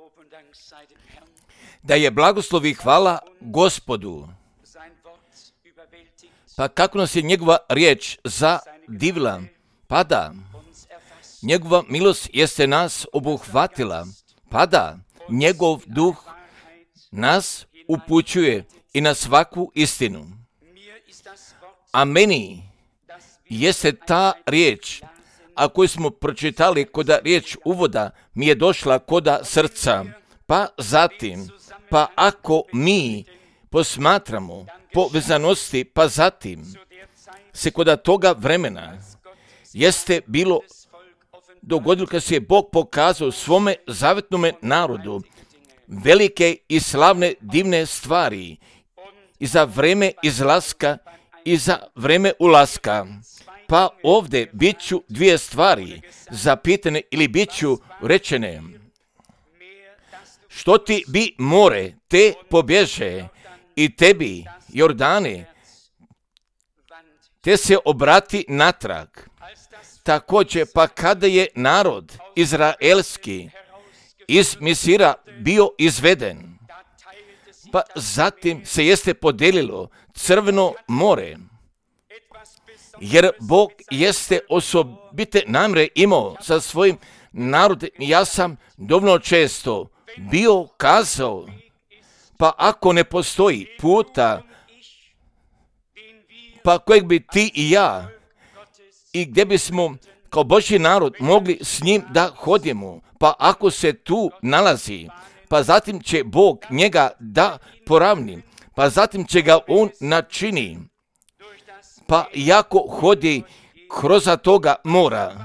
Da je blagoslov i hvala Gospodu. Pa kako nas je njegova riječ zadivila, pa da, njegova milost jeste nas obuhvatila, pa da, njegov duh nas upućuje i na svaku istinu. A meni jeste ta riječ, a koju smo pročitali koda riječ uvoda, mi je došla koda srca, pa zatim, pa ako mi posmatramo povezanosti, pa zatim se koda toga vremena jeste bilo dogodilo kad se je Bog pokazao svome zavetnome narodu velike i slavne divne stvari i za vreme izlaska i za vreme ulaska. Pa ovdje bit ću dvije stvari zapitane ili bit ću rečene. Što ti bi more te pobježe i tebi Jordane te se obrati natrag. Također pa kada je narod izraelski iz Misira bio izveden, pa zatim se jeste podelilo Crveno more, jer Bog jeste osobite namjere imao sa svojim narodom. Ja sam dovoljno često bio kazao, pa ako ne postoji puta, pa kojeg bi ti i ja, i gdje bismo kao Božji narod mogli s njim da hodimo, pa ako se tu nalazi, pa zatim će Bog njega da poravni, pa zatim će ga on načini, pa jako hodi kroz toga mora.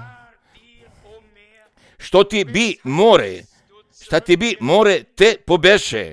Što ti bi more, šta ti bi more te pobeše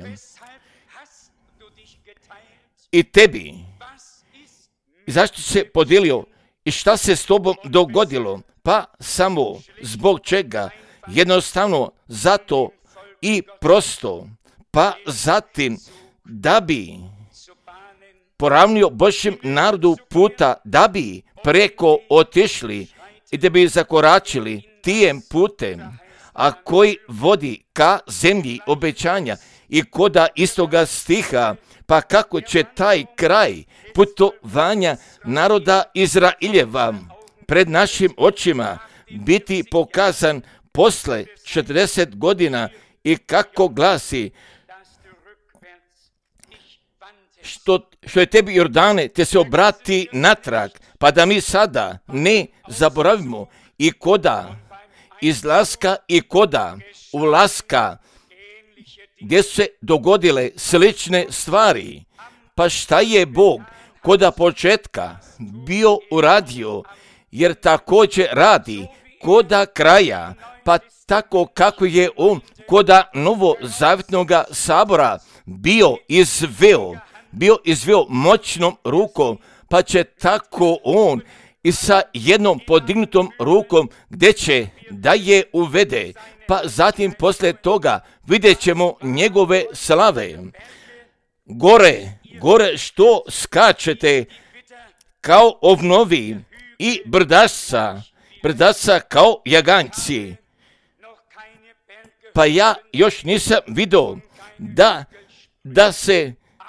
i tebi. I zašto se podijelio i šta se s tobom dogodilo? Pa samo zbog čega? Jednostavno zato i prosto. Pa zatim da bi poravnio Božjem narodu puta, da bi preko otišli i da bi zakoračili tijem putem, a koji vodi ka zemlji obećanja. I koda istoga stiha, pa kako će taj kraj putovanja naroda Izraeljeva pred našim očima biti pokazan posle 40 godina i kako glasi, što je tebi Jordane, te se obrati natrag, pa da mi sada ne zaboravimo i koda izlaska i koda ulaska, gdje su se dogodile slične stvari. Pa šta je Bog koda početka bio uradio, jer također radi koda kraja, pa tako kako je on koda novozavjetnoga sabora bio izveo moćnom rukom, pa će tako on i sa jednom podignutom rukom gdje će da je uvede, pa zatim poslije toga vidjet ćemo njegove slave. Gore što skačete kao ovnovi i brdašca kao jaganjci. Pa ja još nisam vidio da se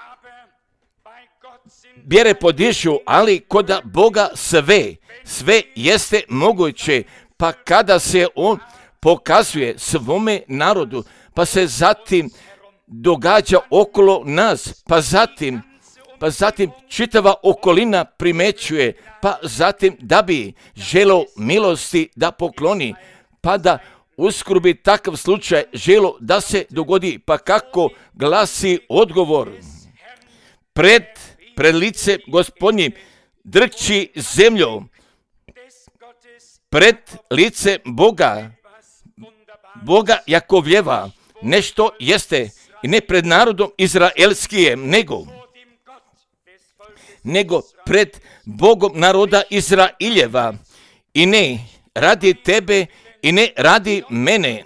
bjere podižu, ali koda Boga sve jeste moguće, pa kada se on pokazuje svome narodu, pa se zatim događa okolo nas, pa zatim čitava okolina primećuje, pa zatim da bi želo milosti da pokloni, pa da uskoro bi takav slučaj želo da se dogodi, pa kako glasi odgovor. Pred lice Gospodnjim drči zemljom, pred lice Boga Jakovljeva, nešto jeste i ne pred narodom izraelskijem, nego pred Bogom naroda Izraeljeva, i ne radi tebe i ne radi mene,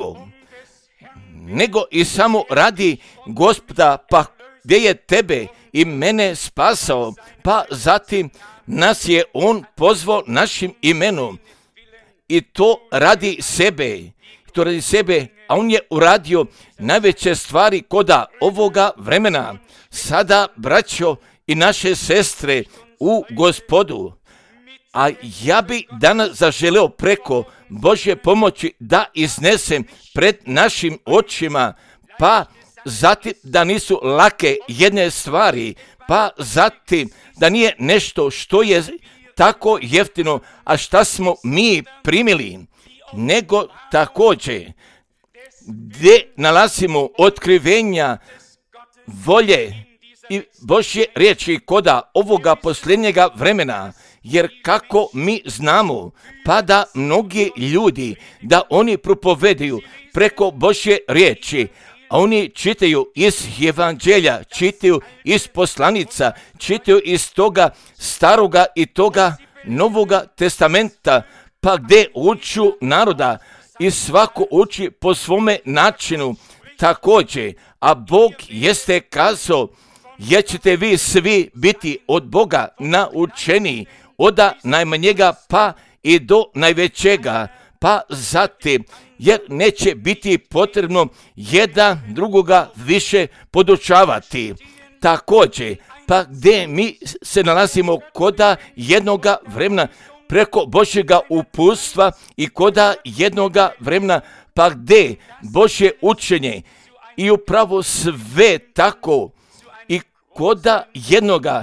nego i samo radi Gospoda, pa gdje je tebe i mene spasao, pa zatim nas je on pozvao našim imenom, i to radi sebe, to radi sebe, a on je uradio najveće stvari koda ovoga vremena. Sada, braćo i naše sestre u Gospodu, a ja bi danas zaželeo preko Božje pomoći da iznesem pred našim očima, pa zatim da nisu lake jedne stvari, pa zatim da nije nešto što je tako jeftino, a šta smo mi primili, nego također gdje nalazimo otkrivenja volje i Božje riječi koda ovoga posljednjega vremena, jer kako mi znamo, pa da mnogi ljudi, da oni propovedaju preko Božje riječi, a oni čitaju iz evanđelja, čitaju iz poslanica, čitaju iz toga staroga i toga novoga testamenta, pa gdje uču naroda i svako uči po svome načinu također, a Bog jeste kazao, jer ćete vi svi biti od Boga naučeni, od najmanjega pa i do najvećega, pa zatim, jer neće biti potrebno jedan drugoga više podučavati. Također, pa gdje mi se nalazimo koda jednoga vremena preko Božjega uputstva i koda jednoga vremena, pa gdje Božje učenje i upravo sve tako i koda jednoga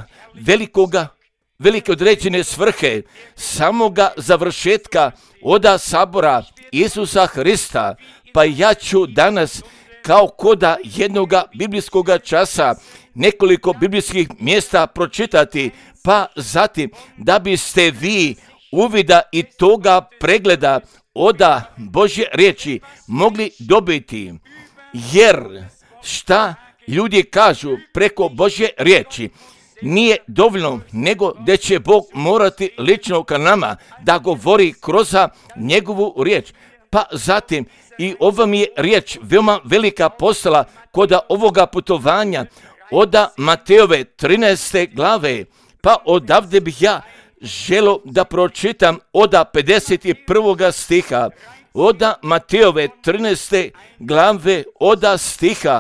velike određene svrhe, samoga završetka oda sabora Isusa Hrista, pa ja ću danas kao koda jednoga biblijskoga časa nekoliko biblijskih mjesta pročitati, pa zatim da biste vi uvida i toga pregleda oda Božje riječi mogli dobiti, jer šta ljudi kažu preko Božje riječi nije dovoljno, nego da će Bog morati lično ka nama da govori kroz njegovu riječ. Pa zatim i ova mi je riječ veoma velika postala koda ovoga putovanja oda Matejove 13. glave, pa odavde bih ja želo da pročitam oda 51. stiha, oda Matejove 13. glave oda stiha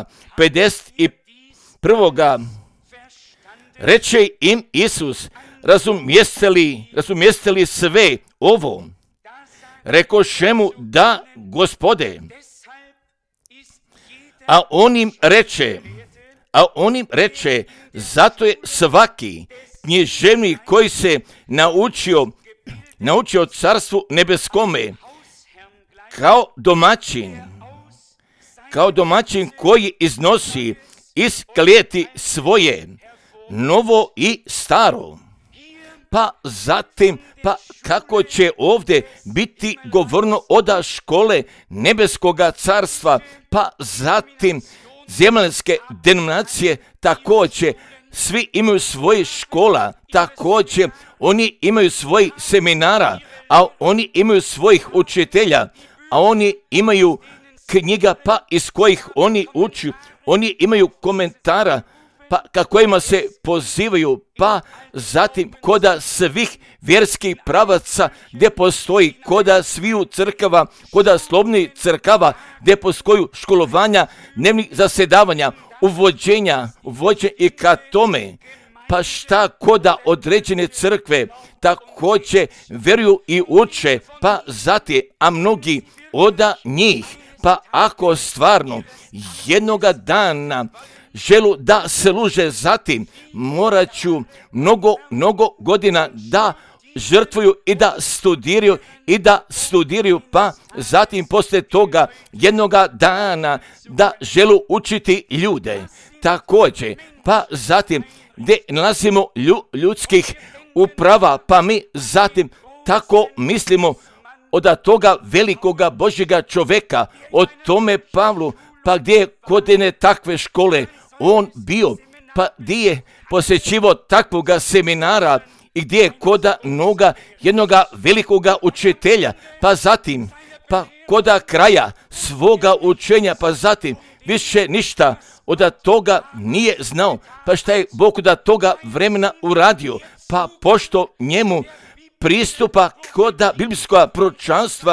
51. Reče im Isus, razumijeste li sve ovo? Rekoše mu, da, Gospode. A on im reče, zato je svaki književnik koji se naučio carstvu nebeskome, kao domaćin koji iznosi iz klijeti svoje, novo i staro. Pa zatim, pa kako će ovdje biti govorno oda škole nebeskoga carstva, pa zatim zemaljske denominacije također, svi imaju svoje škola, također oni imaju svoj seminara, a oni imaju svojih učitelja, a oni imaju knjiga pa iz kojih oni uči, oni imaju komentara, pa kojima se pozivaju, pa zatim koda svih vjerskih pravaca gdje postoji, koda sviju crkava, koda slovnih crkava gdje postoju školovanja, dnevnih zasedavanja, uvođenja i ka tome, pa šta koda određene crkve također vjeruju i uče, pa zatim, a mnogi oda njih, pa ako stvarno jednoga dana želu da se služe, zatim morat ću mnogo godina da žrtvuju i da studiraju, pa zatim poslije toga jednoga dana da želu učiti ljude. Također, pa zatim gdje nalazimo ljudskih uprava, pa mi zatim tako mislimo od toga velikoga Božjega čoveka, o tome Pavlu, pa gdje je kod jedne takve škole on bio, pa gdje je posjećivo takvoga seminara i gdje je koda jednoga velikoga učitelja, pa zatim, pa koda kraja svoga učenja, pa zatim više ništa od toga nije znao, pa šta je Bog od toga vremena uradio, pa pošto njemu pristupa koda biblijskoga proročanstva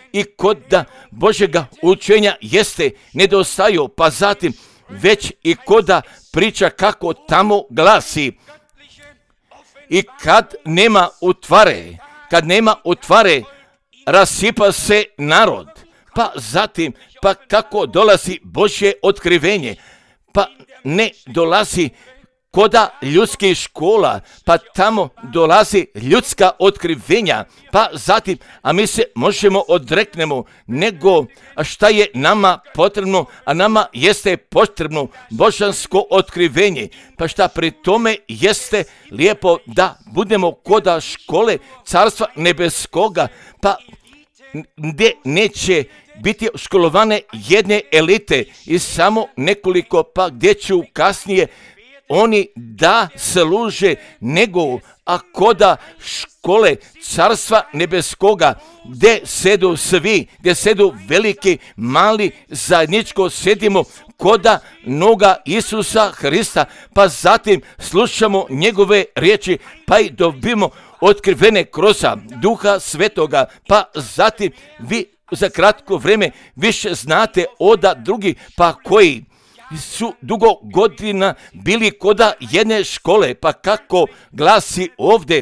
i koda Božjega učenja jeste nedostaju, pa zatim već i koda priča kako tamo glasi. I kad nema utvare, rasipa se narod. Pa zatim, pa kako dolazi Božje otkrivenje, pa ne dolazi koda ljudskih škola, pa tamo dolazi ljudska otkrivenja, pa zatim, a mi se možemo odreknemo, nego šta je nama potrebno, a nama jeste potrebno božansko otkrivenje, pa šta pri tome jeste lijepo da budemo koda škole Carstva nebeskoga, pa gdje neće biti školovane jedne elite i samo nekoliko, pa gdje će kasnije oni da služe nego, a koda škole Carstva nebeskoga, gdje sedu svi, gdje sedu veliki, mali, zajedničko sedimo koda noga Isusa Hrista, pa zatim slušamo njegove riječi, pa i dobimo otkrivene kroz Duha Svetoga, pa zatim vi za kratko vrijeme više znate oda drugi, pa koji su dugo godina bili koda jedne škole, pa kako glasi ovdje.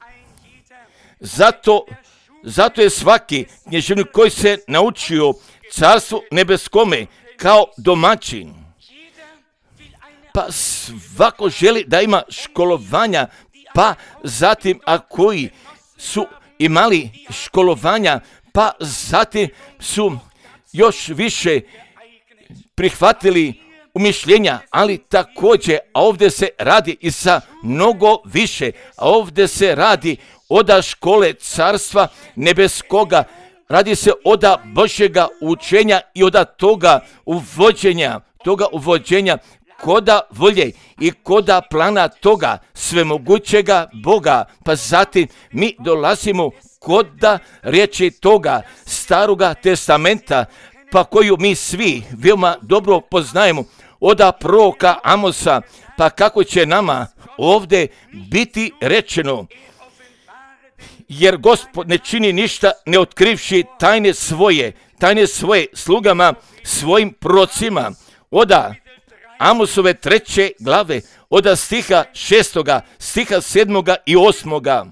Zato je svaki knježevnik koji se naučio Carstvu nebeskome kao domaćin, pa svako želi da ima školovanja, pa zatim a koji su imali školovanja, pa zatim su još više prihvatili umišljenja, ali također, a ovdje se radi i sa mnogo više, a ovdje se radi oda škole Carstva nebeskoga, radi se oda Božjega učenja i oda toga uvođenja koda volje i koda plana toga svemogućega Boga, pa zatim mi dolazimo koda riječi toga Staroga testamenta, pa koju mi svi veoma dobro poznajemo, oda proroka Amosa, pa kako će nama ovdje biti rečeno, jer Gospod ne čini ništa ne otkrivši tajne svoje slugama, svojim prorocima. Oda Amosove 3. glave, oda stiha 6. stiha 7. i 8.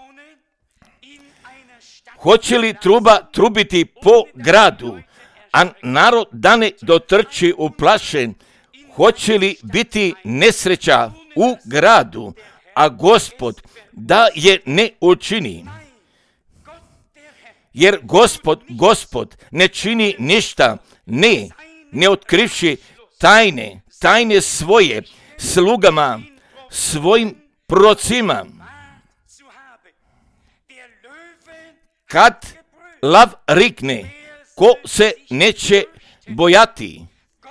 Hoće li truba trubiti po gradu, a narod da ne dotrči uplašen? Hoće li biti nesreća u gradu, a Gospod da je ne učini? Jer Gospod ne čini ništa, ne otkrivši tajne svoje slugama, svojim prorocima. Kad lav rikne, ko se neće bojati?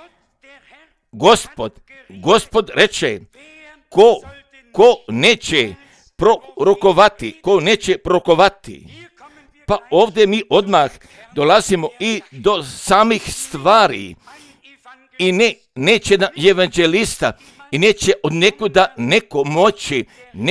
Gospod reče, ko neće prorokovati. Pa ovdje mi odmah dolazimo i do samih stvari. I neće na evanđelista i neće od nekuda neko moći,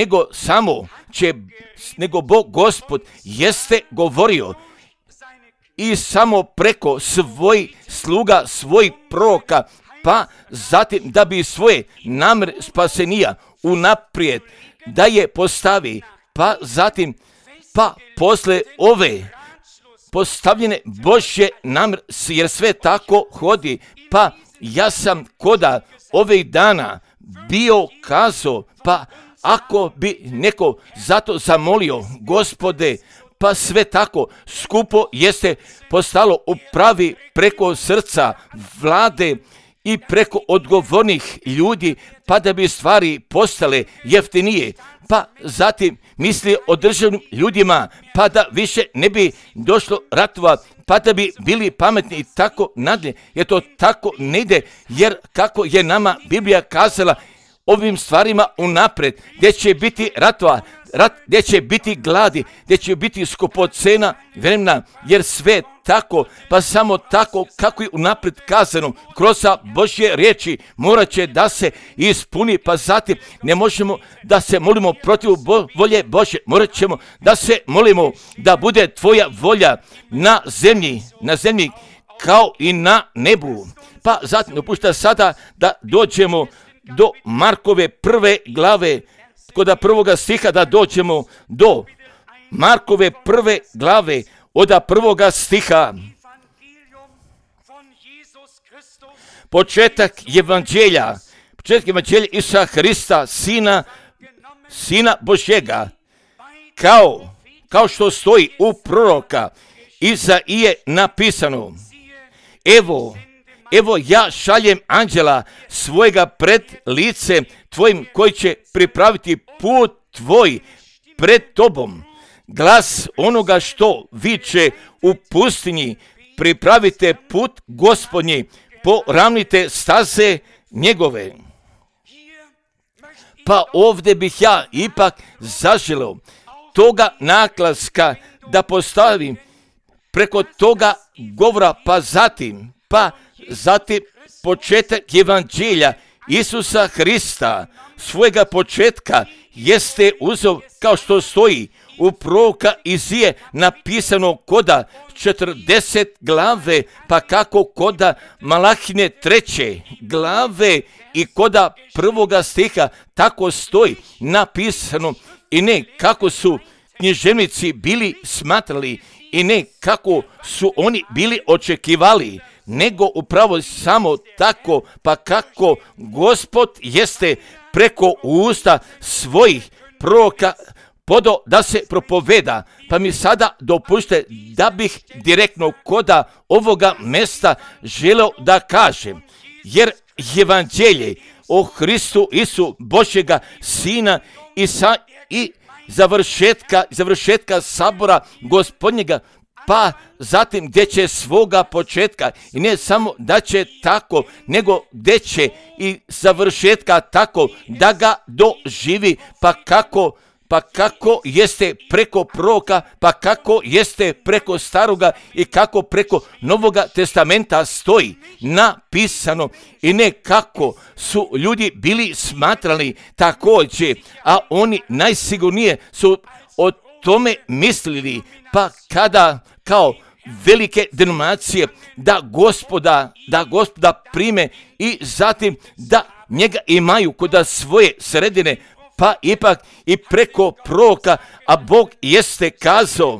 nego Bog Gospod jeste govorio i samo preko svojih sluga, svojih proroka, pa zatim da bi svoje namjere spasenija unaprijed da je postavi, pa zatim posle ove postavljene Božje namjere, jer sve tako hodi, pa ja sam koda ovih dana bio kazao, pa ako bi neko zato zamolio, Gospode, pa sve tako skupo jeste postalo u pravi preko srca vlade i preko odgovornih ljudi, pa da bi stvari postale jeftinije, pa zatim misli o državnim ljudima, pa da više ne bi došlo ratova, pa da bi bili pametni i tako nadalje, jer to tako ne ide, jer kako je nama Biblija kazala ovim stvarima unaprijed, gdje će biti gdje će biti gladi, gdje će biti skupocena vremena, jer sve samo tako kako je unaprijed kazano kroz Božje riječi morat će da se ispuni, pa zatim ne možemo da se molimo protiv volje Božje, morat ćemo da se molimo da bude tvoja volja na zemlji kao i na nebu. Pa zatim dopušta sada da dođemo do Markove 1. glave, kod 1. stiha, da dođemo do Markove 1. glave od 1. stiha. Početak evanđelja Isusa Hrista, Sina Božjega, kao što stoji u proroka Izaije napisano: Evo ja šaljem anđela svojega pred lice tvojim, koji će pripraviti put tvoj pred tobom. Glas onoga što viče u pustinji: pripravite put Gospodnji, poravnite staze njegove. Pa ovdje bih ja ipak zaželeo toga naglaska da postavim preko toga govora, pa zatim početak evanđelja Isusa Hrista, svojega početka jeste uzeo, kao što stoji u proroka Izije napisano koda 40 glave, pa kako koda Malahine 3. glave i koda 1. stiha, tako stoji napisano, i ne kako su književnici bili smatrali i ne kako su oni bili očekivali, nego upravo samo tako, pa kako Gospod jeste preko usta svojih proroka podao da se propoveda. Pa mi sada dopušte da bih direktno koda ovoga mesta želeo da kažem, jer evanđelje o Hristu Isu Božjega Sina i završetka sabora Gospodnjega, pa zatim gdje će svoga početka, i ne samo da će tako, nego gdje će i završetka tako da ga doživi, pa kako jeste preko proroka, pa kako jeste preko staroga i kako preko Novoga testamenta stoji napisano, i ne kako su ljudi bili smatrali također, a oni najsigurnije su o tome mislili, pa kada kao velike denominacije da Gospoda prime i zatim da njega imaju kod svoje sredine, pa ipak i preko proroka, a Bog jeste kazao,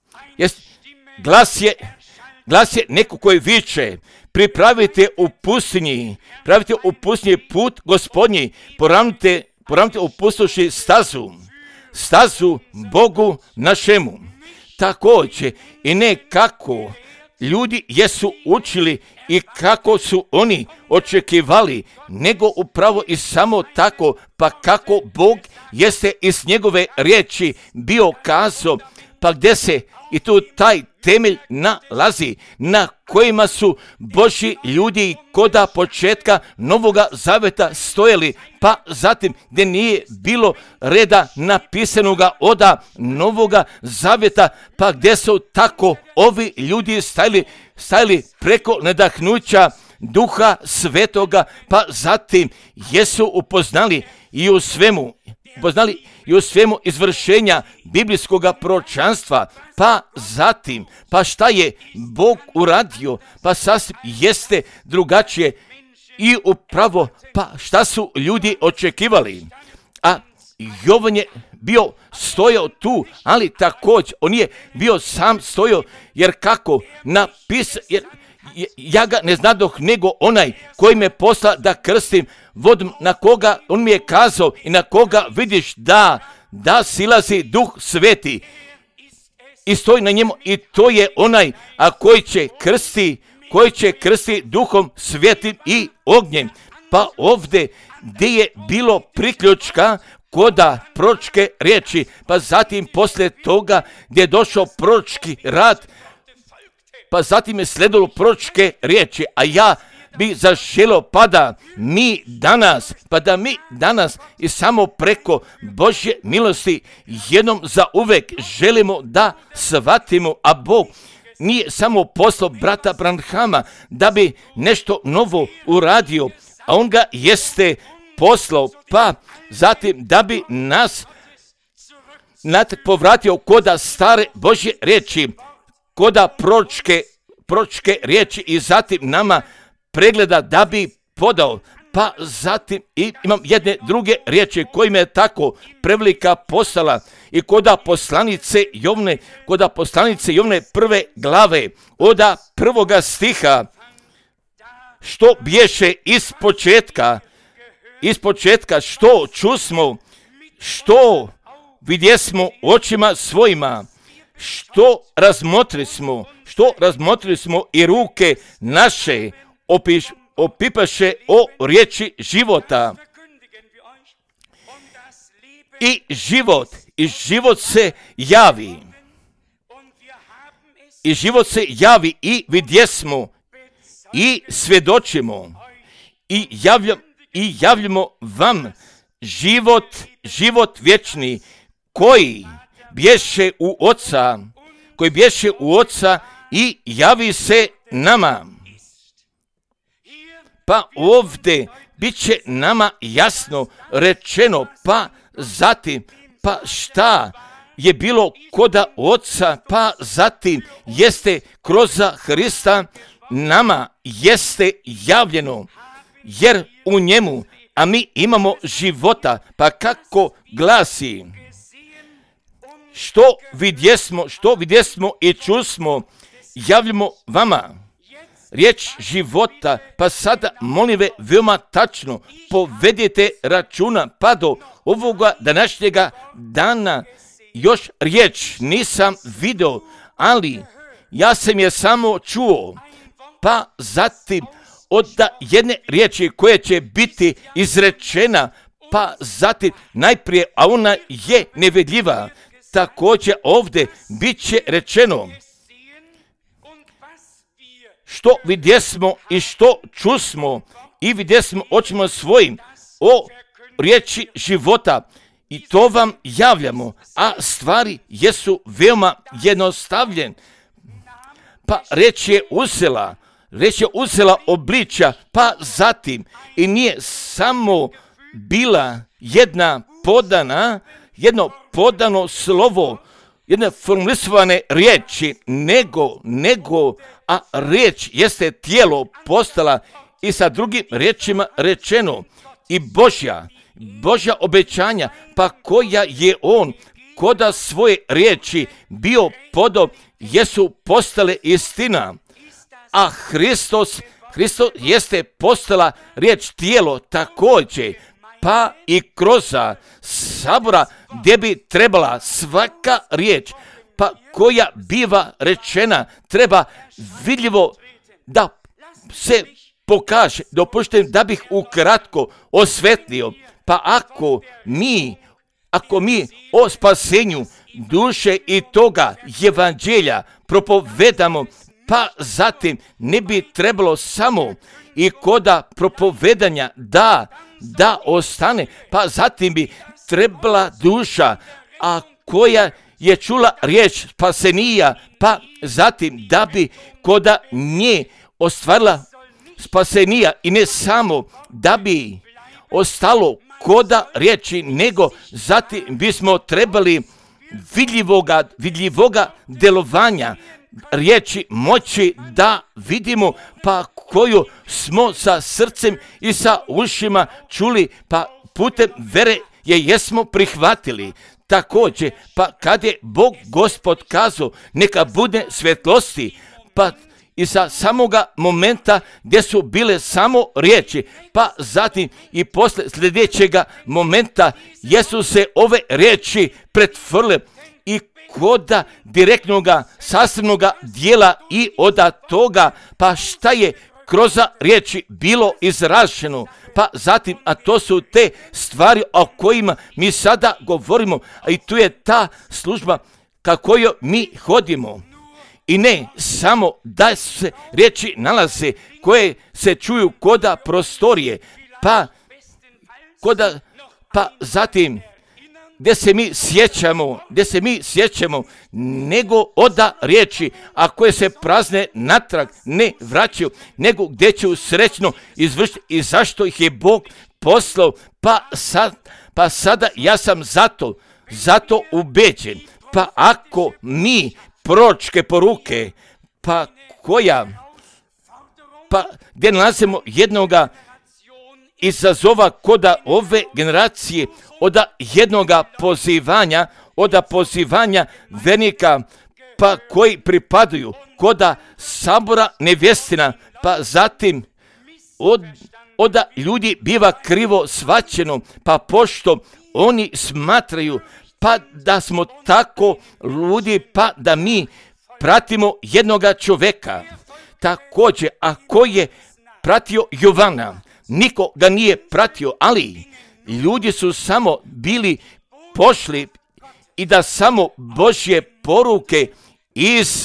glas je neko koji viče: pripravite u pustinji put Gospodnji, poravnite u pustoši stazu Bogu našemu. Također i ne kako ljudi jesu učili i kako su oni očekivali, nego upravo i samo tako, pa kako Bog jeste iz njegove riječi bio kazao, pa gdje se i tu taj temelj nalazi na kojima su Božji ljudi koda početka Novoga zaveta stojali, pa zatim gdje nije bilo reda napisanoga oda Novoga zaveta, pa gdje su tako ovi ljudi stajali preko nadahnuća Duha Svetoga, pa zatim jesu upoznali i u svemu izvršenja biblijskog proročanstva, pa zatim, pa šta je Bog uradio, pa sasvim jeste drugačije i upravo, pa šta su ljudi očekivali. A Jovan je bio stojao tu, ali također on je bio sam stojao, jer kako napisao, jer ja ga ne znadoh nego onaj koji me posla da krstim vodom, na koga on mi je kazao i na koga vidiš da silazi Duh Sveti i stoji na njemu, i to je onaj koji će krsti Duhom Svetim i ognjem. Pa ovdje gdje je bilo priključka koda proročke riječi, pa zatim poslije toga gdje je došao proročki rad, pa zatim je sledilo proročke riječi, a ja bi zaželio da mi danas i samo preko Božje milosti jednom za uvek želimo da shvatimo, a Bog nije samo poslao brata Branhama da bi nešto novo uradio, a on ga jeste poslao, pa zatim da bi nas povratio koda stare Božje riječi, koda proročke riječi i zatim nama pregleda da bi podao. Pa zatim imam jedne druge riječi kojima je tako prevelika postala i koda poslanice Jovne prve glave, oda prvoga stiha, što bješe iz početka, što čusmo, što vidjesmo očima svojima, što razmotrismo i ruke naše opipaše o riječi života. I život se javi. I vidjesmo i svjedočimo i javljamo vam život vječni koji bješe u Oca i javi se nama. Pa ovdje bit će nama jasno rečeno, pa zatim, pa šta je bilo koda Oca, pa zatim jeste kroz Hrista nama jeste javljeno, jer u njemu, a mi imamo života, pa kako glasi, što vidjesmo i čusmo, javljamo vama. Riječ života, pa sada molim ve veoma tačno povedite računa, pa do ovoga današnjega dana još riječ nisam video, ali ja sam je samo čuo, pa zatim od jedne riječi koja će biti izrečena, pa zatim najprije, a ona je nevidljiva, također ovdje bit će rečeno, što vidjesmo i što čusmo i vidjesmo očima svojim o riječi života i to vam javljamo, a stvari jesu veoma jednostavljene. Pa riječ je uzela obličja, pa zatim i nije samo bila jedno podano slovo, jedne formulisovane riječi, nego, a riječ jeste tijelo postala i sa drugim riječima rečeno i Božja obećanja, pa koja je on koda svoje riječi bio podao, jesu postale istina, a Hristos jeste postala riječ tijelo također, pa i kroz sabora gdje bi trebala svaka riječ, pa koja biva rečena, treba vidljivo da se pokaže. Dopuštam da bih ukratko osvetlio, pa ako mi o spasenju duše i toga evanđelja propovedamo, pa zatim ne bi trebalo samo i koda propovedanja da ostane, pa zatim bi trebala duša, a koja je čula riječ spasenija, pa zatim da bi koda nje ostvarila spasenija i ne samo da bi ostalo koda riječi, nego zatim bismo trebali vidljivoga delovanja riječi moći da vidimo, pa koju smo sa srcem i sa ušima čuli, pa putem vere je jesmo prihvatili. Također, pa kad je Bog Gospod kazao neka bude svjetlosti, pa i sa samoga momenta gdje su bile samo riječi, pa zatim i posle sljedećega momenta jesu se ove riječi pretvorile i koda direktnoga sastavnoga dijela i od toga, pa šta je kroz riječi bilo izraženo, pa zatim, a to su te stvari o kojima mi sada govorimo, a i tu je ta služba kako joj mi hodimo. I ne samo da se riječi nalaze koje se čuju koda prostorije, pa zatim gdje se mi sjećamo, nego oda riječi, a koje se prazne natrag ne vraćaju, nego gdje će srećno izvršiti i zašto ih je Bog poslao, pa sada ja sam zato ubeđen. Pa ako mi proročke poruke, gdje nalazimo jednoga izazova koda ove generacije, od pozivanja vernika, pa koji pripadaju koda sabora nevjestina, pa zatim od ljudi biva krivo shvaćeno, pa pošto oni smatraju pa da smo tako ludi, pa da mi pratimo jednoga čoveka. Također, a koji je pratio Jovana, niko ga nije pratio, ali ljudi su samo bili pošli i da samo Božje poruke iz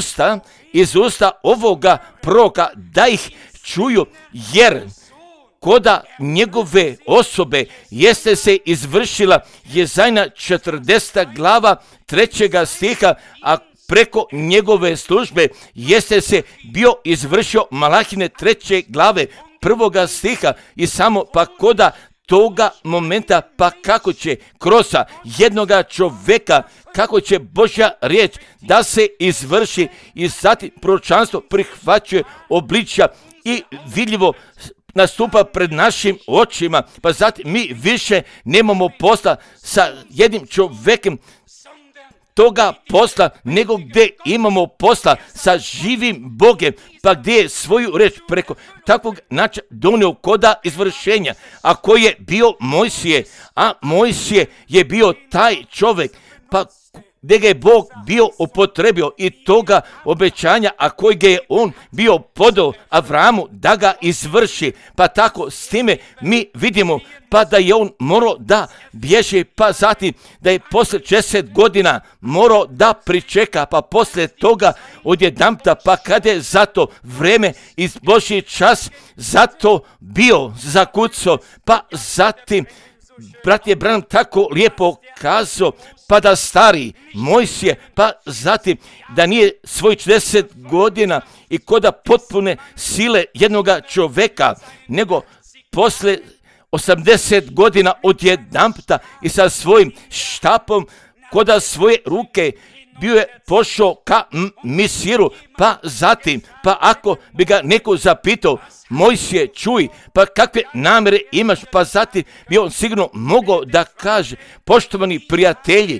usta ovoga proroka da ih čuju, jer koda njegove osobe jeste se izvršila Jezajna 40. glava 3. stiha, a preko njegove službe jeste se bio izvršio Malahine 3. glave 1. stiha i samo pa koda toga momenta, pa kako će kroz jednoga čoveka, kako će Božja riječ da se izvrši i zatim proročanstvo prihvaćuje obličja i vidljivo nastupa pred našim očima, pa zatim mi više nemamo posla sa jednim čovjekom toga posla, nego gdje imamo posla sa živim Bogem, pa gdje je svoju reč preko takvog načina donio koda izvršenja, a koji je bio Mojsije, a Mojsije je bio taj čovjek, pa gdje ga je Bog bio upotrebio i toga obećanja, a koji ga je on bio podao Avramu da ga izvrši. Pa tako s time mi vidimo pa da je on morao da bježe, pa zatim da je poslije 10 godina morao da pričeka, pa poslije toga odjedanput, pa kada je zato vreme i Božji čas zato bio zakucao, pa zatim brat je Branham tako lijepo kazao, pa da stari Mojsije, pa zatim da nije svoj 40 godina i koda potpune sile jednoga čoveka, nego posle 80 godina odjedanputa i sa svojim štapom koda svoje ruke bio je pošao ka Misiru, pa zatim, pa ako bi ga neko zapitao, Mojsije, čuj, pa kakve namjere imaš, pa zatim bi on sigurno mogao da kaže, poštovani prijatelji,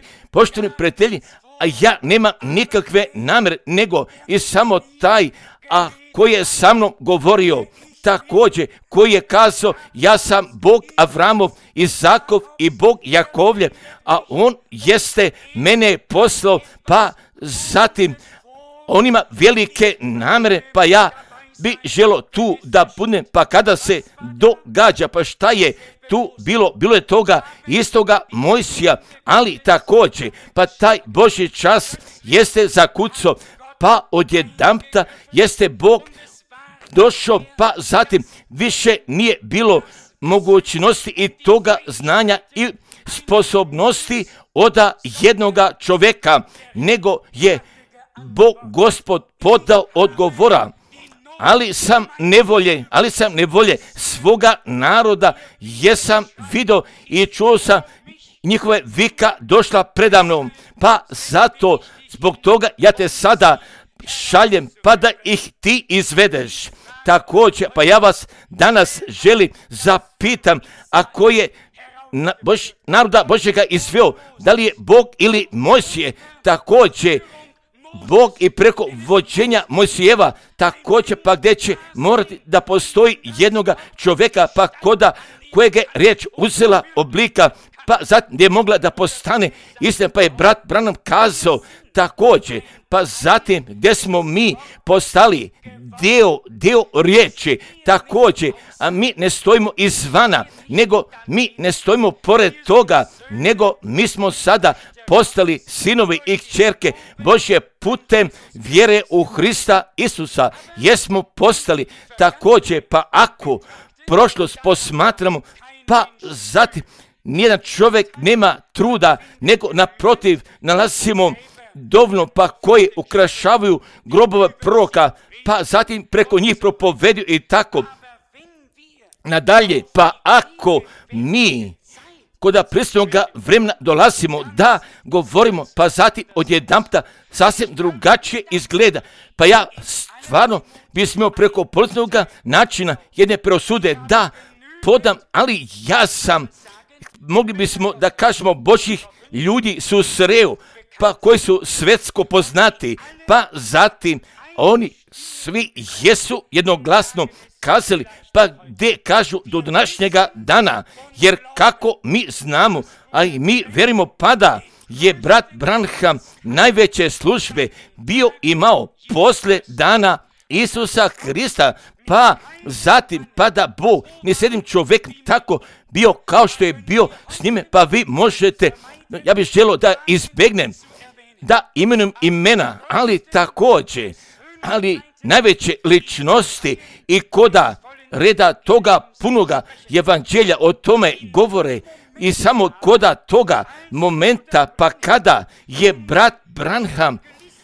a ja nemam nikakve namjere, nego i samo taj, a koji je sa mnom govorio, također koji je kazao, ja sam Bog Avramov, Izakov i Bog Jakovljev, a on jeste mene poslao, pa zatim on ima velike namjere, pa ja bi želo tu da budem, pa kada se događa, pa šta je tu bilo je toga istoga Mojsija, ali također, pa taj Božji čas jeste zakucao, pa odjedanputa jeste Bog došao, pa zatim više nije bilo mogućnosti i toga znanja i sposobnosti od jednoga čovjeka, nego je Bog Gospod podao odgovora. Ali sam nevolje svoga naroda jesam vidio i čuo sam njihove vika došla predamnom, pa zato zbog toga ja te sada šaljem pa da ih ti izvedeš. Također, pa ja vas danas želim zapitam, ako je naroda Božjega izveo, da li je Bog ili Mojsije, također Bog i preko vođenja Mojsijeva, također pa gdje će morati da postoji jednoga čovjeka, pa kojeg je riječ uzela oblika, pa zatim gdje je mogla da postane istina, pa je brat Branham kazao također, pa zatim gdje smo mi postali dio riječi, također, a mi ne stojimo izvana, nego mi ne stojimo pored toga, nego mi smo sada postali sinovi i kćerke Božje putem vjere u Hrista Isusa, jesmo postali također, pa ako prošlost posmatramo, pa zatim nijedan čovjek nema truda, nego naprotiv nalazimo dovoljno pa koji ukrašavaju grobove proroka, pa zatim preko njih propoveduju i tako nadalje. Pa ako mi kod pristojnoga vremena dolazimo da govorimo, pa zatim odjedanputa sasvim drugačije izgleda. Pa ja stvarno bi smio preko političnoga načina jedne preosude da podam, ali ja sam, mogli bismo da kažemo, Božjih ljudi susreo, pa koji su svetsko poznati, pa zatim oni svi jesu jednoglasno kazali, pa gdje kažu do današnjega dana, jer kako mi znamo, a i mi verimo, pada je brat Branham najveće službe bio imao posle dana Isusa Hrista, pa zatim pada Bog, ni s jednim čovjekom tako bio kao što je bio s njime, pa vi možete, ja bih želio da izbjegnem, da imenujem imena, ali također, ali najveće ličnosti i koda reda toga punoga evanđelja o tome govore i samo koda toga momenta pa kada je brat Branham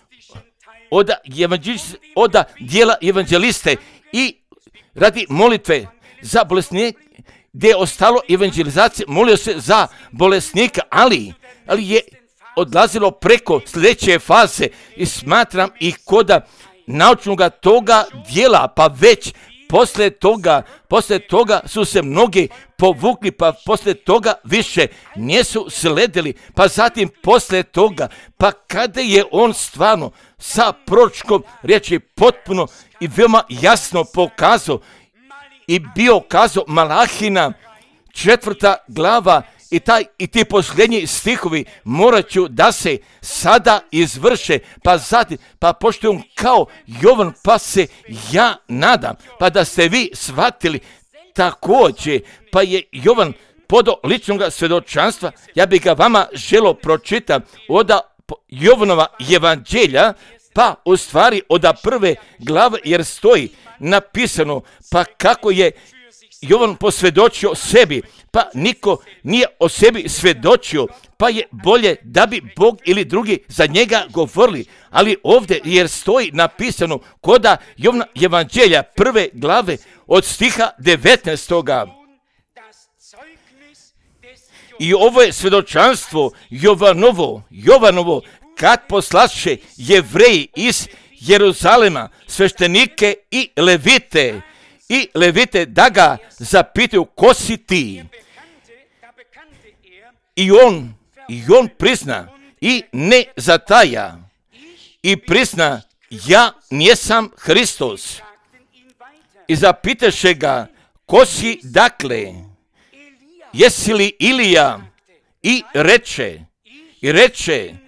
od dijela evanđeliste i radi molitve za bolesnike, gdje je ostalo evanđelizacije, molio se za bolesnika, ali je odlazilo preko sljedeće faze i smatram i koda naučnoga toga dijela, pa već poslije toga su se mnogi povukli, pa poslije toga više nisu sledili, pa zatim poslije toga, pa kada je on stvarno sa proročkom riječi potpuno i veoma jasno pokazao i bio kazao Malahina 4. glava i ti posljednji stihovi morat ću da se sada izvrše, pa zatim, pa pošto je on kao Jovan, pa se ja nadam, pa da ste vi shvatili također, pa je Jovan podao ličnog svjedočanstva, ja bih ga vama želio pročitati od Jovanova evanđelja, pa u stvari od 1. glave, jer stoji napisano, pa kako je Jovan posvjedočio sebi, pa niko nije o sebi svjedočio, pa je bolje da bi Bog ili drugi za njega govorili. Ali ovdje jer stoji napisano koda Jovana evanđelja 1. glave od stiha 19. I ovo je svjedočanstvo Jovanovo, kad poslaše Jevreji iz Jeruzalema, sveštenike i levite da ga zapitaju ko si ti. I on prizna i ne zataja i prizna ja nisam Hristos. I zapitaše ga ko si dakle, jesi li Ilija? I reče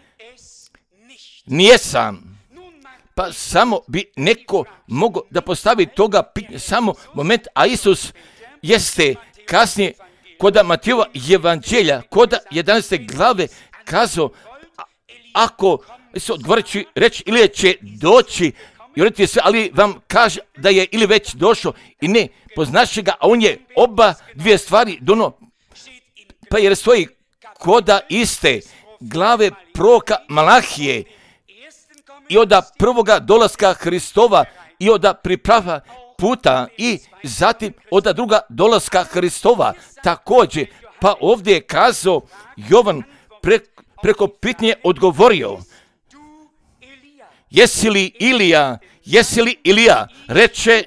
nisam. Pa samo bi neko mogao da postavi toga pitanja, samo moment, a Isus jeste kasnije kod Matijeva evanđelja, kod 11. glave kazao, ako se odgovarajući reći Ilija će doći, i sve, ali vam kaže da je ili već došao i ne poznaše ga, a on je oba dvije stvari dono, pa jer stoji koda iste glave proroka Malahije, i od prvoga dolaska Hristova i od priprava puta i zatim od druga dolaska Hristova također. Pa ovdje je kazao Jovan preko pitanje odgovorio, jesi li Ilija? Reče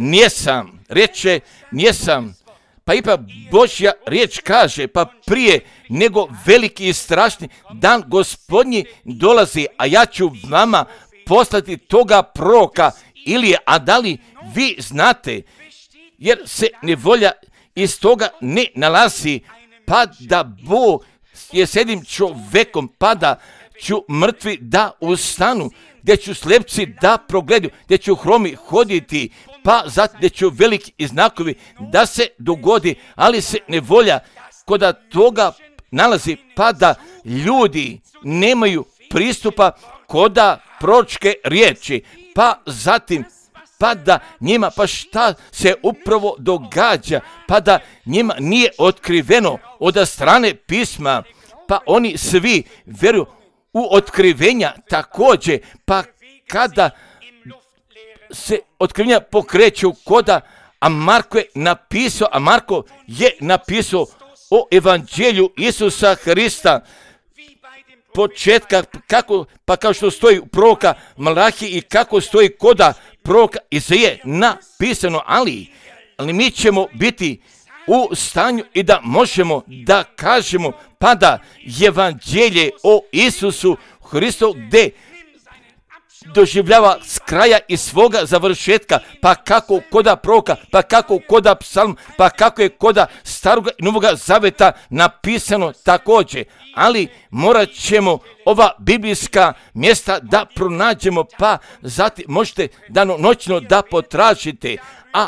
nisam. Pa ipak Božja riječ kaže, pa prije nego veliki i strašni dan Gospodnji dolazi, a ja ću vama poslati toga proroka Ilije, a da li vi znate, jer se nevolja iz toga ne nalazi, pa da Bog je s jednim čovjekom, pa da ću mrtvi da ustanu, gdje ću slepci da progledaju, gdje ću hromi hoditi, pa zatim gdje će veliki i znakovi da se dogodi, ali se nevolja koda toga nalazi, pa da ljudi nemaju pristupa koda proročke riječi, pa zatim pa da njima, pa šta se upravo događa, pa da njima nije otkriveno od strane pisma, pa oni svi vjeruju u otkrivenja također, pa kada se otkrivenja pokreću koda, a Marko je napisao o evanđelju Isusa Hrista, početka, kao što stoji u proroka Malahi i kako stoji koda proroka Izaije napisano, ali mi ćemo biti u stanju i da možemo da kažemo pa da evanđelje o Isusu Hristu gdje doživljava s kraja i svoga završetka, pa kako koda proroka, pa kako koda psalm, pa kako je koda staroga i novoga zaveta napisano također. Ali morat ćemo ova biblijska mjesta da pronađemo, pa zatim možete danonoćno da potražite, a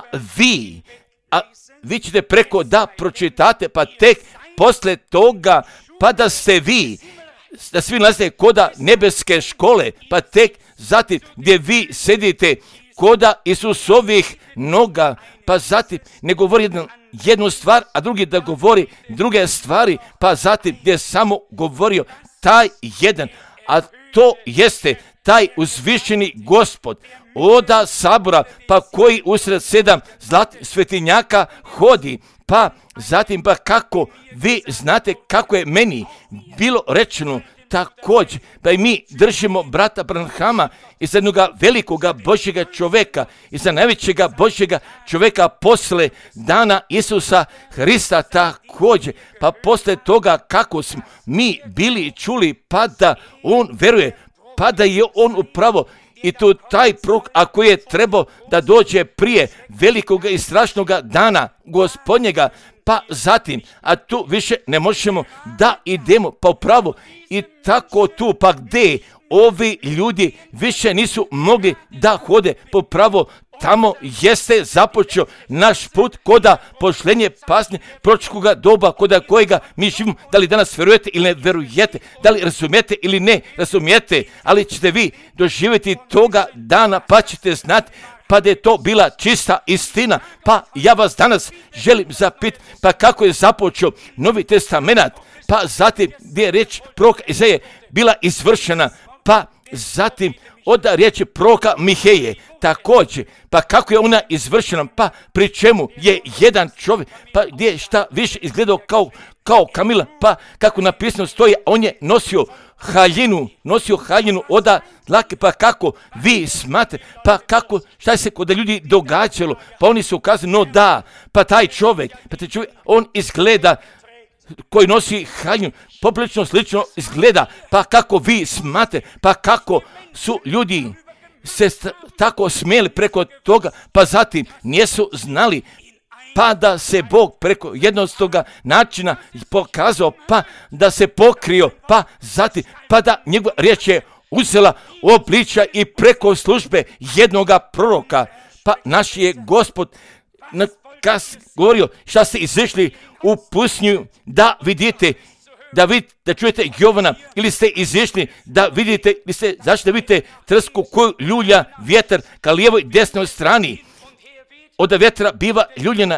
vi ćete preko da pročitate, pa tek posle toga, pa da svi nalazite koda nebeske škole, pa tek zatim gdje vi sedite koda Isusovih noga, pa zatim ne govori jednu stvar, a drugi da govori druge stvari, pa zatim gdje je samo govorio taj jedan, a to jeste taj uzvišeni Gospod oda sabora, pa koji usred 7 zlatih svetinjaka hodi, pa zatim pa kako vi znate kako je meni bilo rečeno također, pa i mi držimo brata Branhama i za jednog velikoga Božjega čovjeka i za najvećega Božjega čovjeka posle dana Isusa Hrista također, pa posle toga kako smo mi bili čuli, pa da on veruje, pa da je on upravo i to taj prorok, ako je trebao da dođe prije velikoga i strašnoga dana Gospodnjega, pa zatim, a tu više ne možemo da idemo pa upravo i tako tu, pa gdje ovi ljudi više nisu mogli da hode po pravo, tamo jeste započeo naš put koda pošlenje pasnje proročkoga doba koda kojega mi živimo. Da li danas verujete ili ne verujete, da li razumijete ili ne razumijete, ali ćete vi doživjeti toga dana pa ćete znati pa da je to bila čista istina. Pa ja vas danas želim zapitati, pa kako je započeo Novi Testament, pa zatim gdje je riječ proroka Izaije bila izvršena, pa zatim od riječi proroka Miheje također, pa kako je ona izvršena, pa pri čemu je jedan čovjek, pa gdje šta više izgledao kao kamila, pa kako napisano stoji, on je nosio haljinu od dlake, pa kako vi smatrate, pa kako, šta se kod ljudi događalo, pa oni su ukazali, no da, pa taj čovjek, on izgleda koji nosi haljinu, poprilično slično izgleda, pa kako vi smate, pa kako su ljudi se tako smijeli preko toga, pa zatim nisu znali, pa da se Bog preko jednostavnog načina pokazao, pa da se pokrio, pa zatim, pa da njegova riječ je uzela obličja i preko službe jednoga proroka, pa naš je Gospod govorio šta ste izišli u pustinju da vidite, da čujete Jovana, ili ste izišli da vidite, zašto da vidite trsku koju ljulja vjetar ka lijevoj i desnoj strani, od vjetra biva ljuljena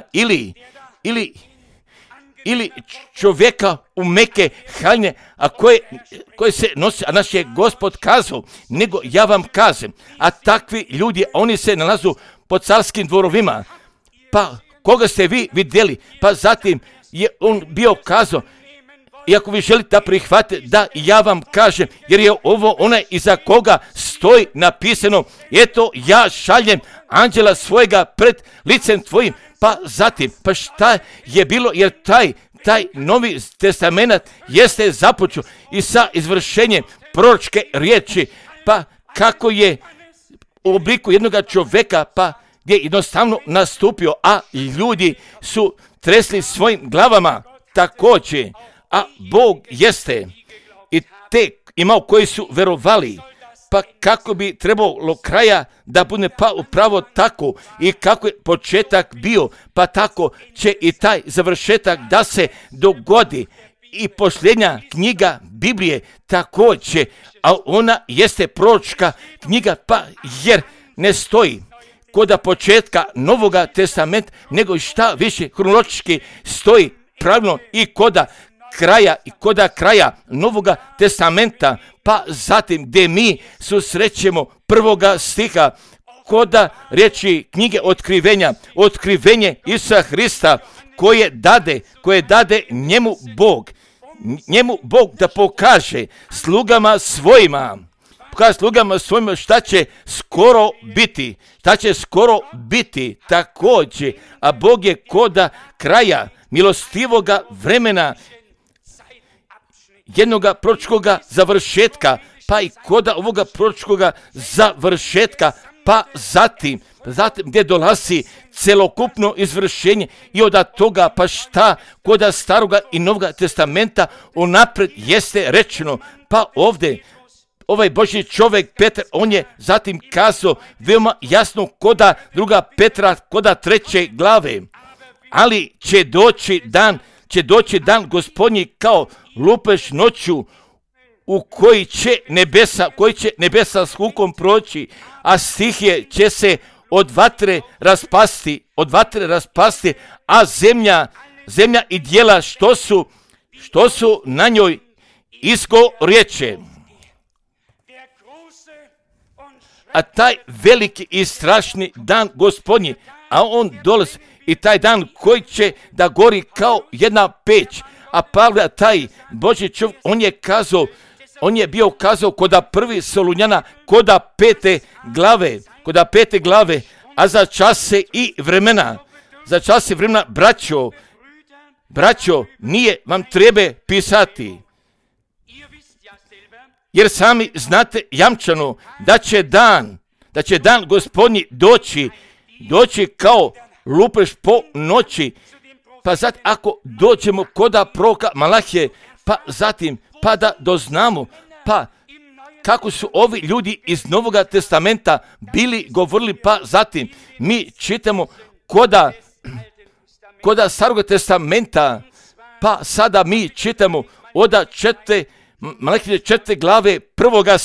ili čovjeka u meke haljine, a koje se nosi, a naš je Gospod kazao, nego ja vam kažem, a takvi ljudi, oni se nalazu po carskim dvorovima, pa koga ste vi vidjeli, pa zatim je on bio kazao, i ako vi želite da prihvatite, da ja vam kažem, jer je ovo onaj iza koga stoji napisano, eto ja šaljem anđela svojega pred licem tvojim, pa zatim, pa šta je bilo, jer taj Novi Testament jeste započeo i sa izvršenjem proročke riječi, pa kako je u obliku jednog čovjeka, pa gdje je jednostavno nastupio, a ljudi su tresli svojim glavama također, a Bog jeste i te imao koji su verovali, pa kako bi trebalo kraja da bude pa upravo tako i kako je početak bio, pa tako će i taj završetak da se dogodi. I posljednja knjiga Biblije također, a ona jeste proročka knjiga, pa jer ne stoji koda početka Novoga testamenta, nego šta više hronološki stoji pravilno i koda kraja Novoga testamenta, pa zatim gdje mi susrećemo 1. stiha koda riječi knjige otkrivenje Isusa Hrista koje dade njemu Bog da pokaže slugama svojima šta će skoro biti također, a Bog je koda kraja milostivoga vremena jednoga proročkoga završetka, pa i koda ovoga proročkoga završetka, pa zatim gdje dolazi celokupno izvršenje i od toga pa šta koda Staroga i Novoga testamenta unaprijed jeste rečeno, pa ovdje ovaj Božji čovjek Petar, on je zatim kazao veoma jasno koda 2. Petra, koda 3. glave, ali će doći dan Gospodnji kao lupež noću, u koji će nebesa s hukom proći, a stihije će se od vatre raspasti, a zemlja i dijela što su na njoj izgorjeće. A taj veliki i strašni dan Gospodnji, a on dolazi i taj dan koji će da gori kao jedna peć. A Pavle, taj Božji čovjek, on je bio kazao koda 1. Solunjana, koda 5. glave, a za čase i vremena, braćo, nije vam treba pisati, jer sami znate jamčano da će dan Gospodnji doći kao lupež po noći. Pa zatim ako dođemo koda proroka Malahije, pa zatim pa da doznamo, pa kako su ovi ljudi iz Novoga testamenta bili govorili, pa zatim mi čitamo koda Staroga testamenta, pa sada mi čitamo od Malahije 4. glave 1.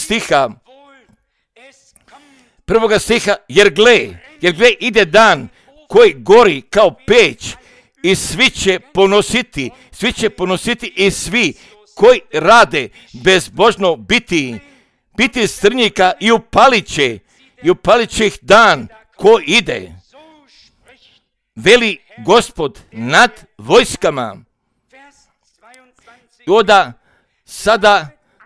stiha, jer gle ide dan koji gori kao peć i svi će ponositi i svi koji rade bezbožno biti strnjika i upalit će ih dan ko ide. Veli Gospod nad vojskama. I onda sada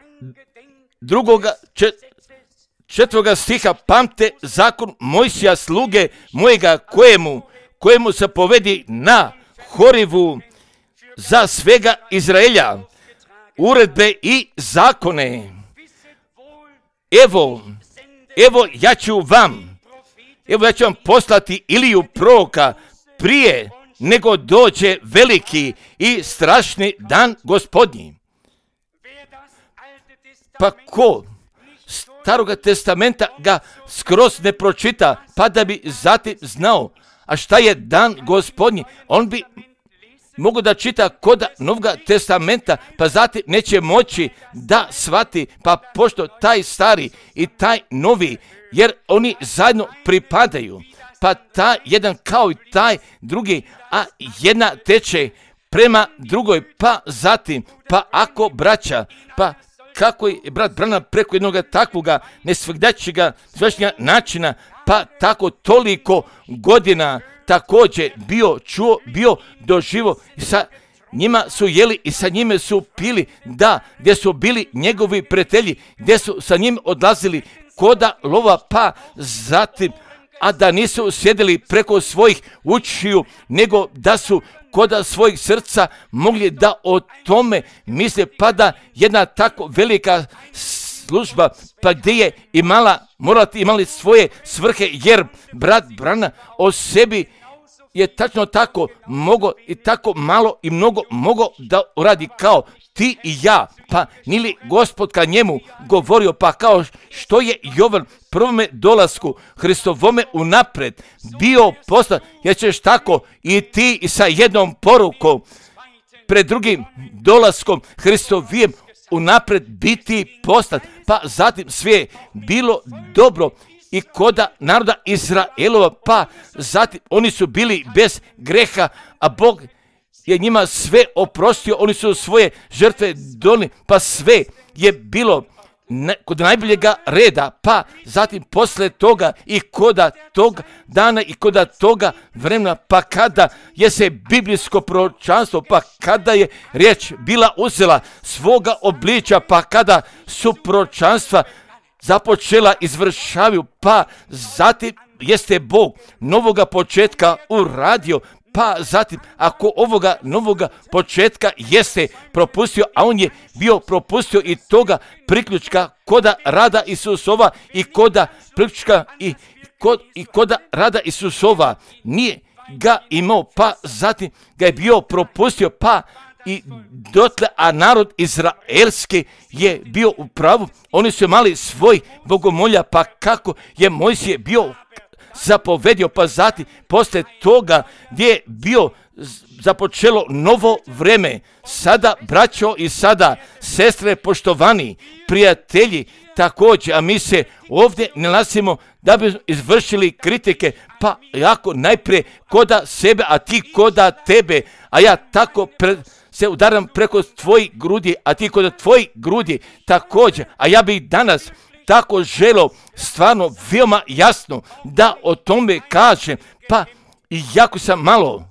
4. stiha, pamte zakon Mojsija sluge mojega kojemu se povedi na Horivu za svega Izraelja, uredbe i zakone. Evo ja ću vam poslati Iliju proroka prije nego dođe veliki i strašni dan Gospodnji. Pa ko Staroga testamenta ga skroz ne pročita, pa da bi zatim znao, a šta je dan Gospodnji, on bi mogu da čita koda Novoga testamenta, pa zatim neće moći da shvati, pa pošto taj stari i taj novi, jer oni zajedno pripadaju, pa taj jedan kao i taj drugi, a jedna teče prema drugoj, pa zatim, pa ako braća, pa kako je brat Branham preko jednoga takvoga nesvagdaćega načina, pa tako toliko godina također bio doživo, sa njima su jeli i sa njime su pili, da, gdje su bili njegovi prijatelji, gdje su sa njim odlazili koda lova, pa zatim, a da nisu sjedili preko svojih učiju, nego da su koda svojih srca mogli da o tome misle, pa da jedna tako velika služba, pa gdje je imali svoje svrhe, jer brat Branham o sebi je tačno tako mogo i tako malo i mnogo mogo da uradi kao ti i ja, pa nili Gospod ka njemu govorio, pa kao što je Jovan prvome dolasku Hristovome unapred bio poslan, jer ćeš tako i ti i sa jednom porukom pred drugim dolaskom Hristovijem unapred biti poslan, pa zatim sve bilo dobro i koda naroda Izraelova, pa zatim oni su bili bez greha, a Bog je njima sve oprostio, oni su svoje žrtve donijeli, pa sve je bilo kod najboljega reda, pa zatim posle toga i koda tog dana i koda toga vremena, pa kada je se biblijsko proročanstvo, pa kada je riječ bila uzela svoga obliča, pa kada su proročanstva započela izvršavaju, pa zatim jeste Bog novoga početka uradio, pa zatim ako ovoga novoga početka jeste propustio, a on je bio propustio i toga priključka koda rada Isusova i koda priključka i koda rada Isusova nije ga imao, pa zatim ga je bio propustio, pa i dotle, a narod izraelski je bio u pravu, oni su imali svoj bogomolja, pa kako je Mojsije bio zapovedio, pa zatim posle toga gdje je bio započelo novo vreme. Sada, braćo i sada, sestre, poštovani prijatelji, također, a mi se ovdje nalazimo da bi izvršili kritike, pa jako najprije koda sebe, a ti koda tebe, a ja tako se udaram preko tvojih grudi, a ti koda tvojih grudi također, a ja bih danas tako želo stvarno veoma jasno da o tome kažem, pa i jako sam malo,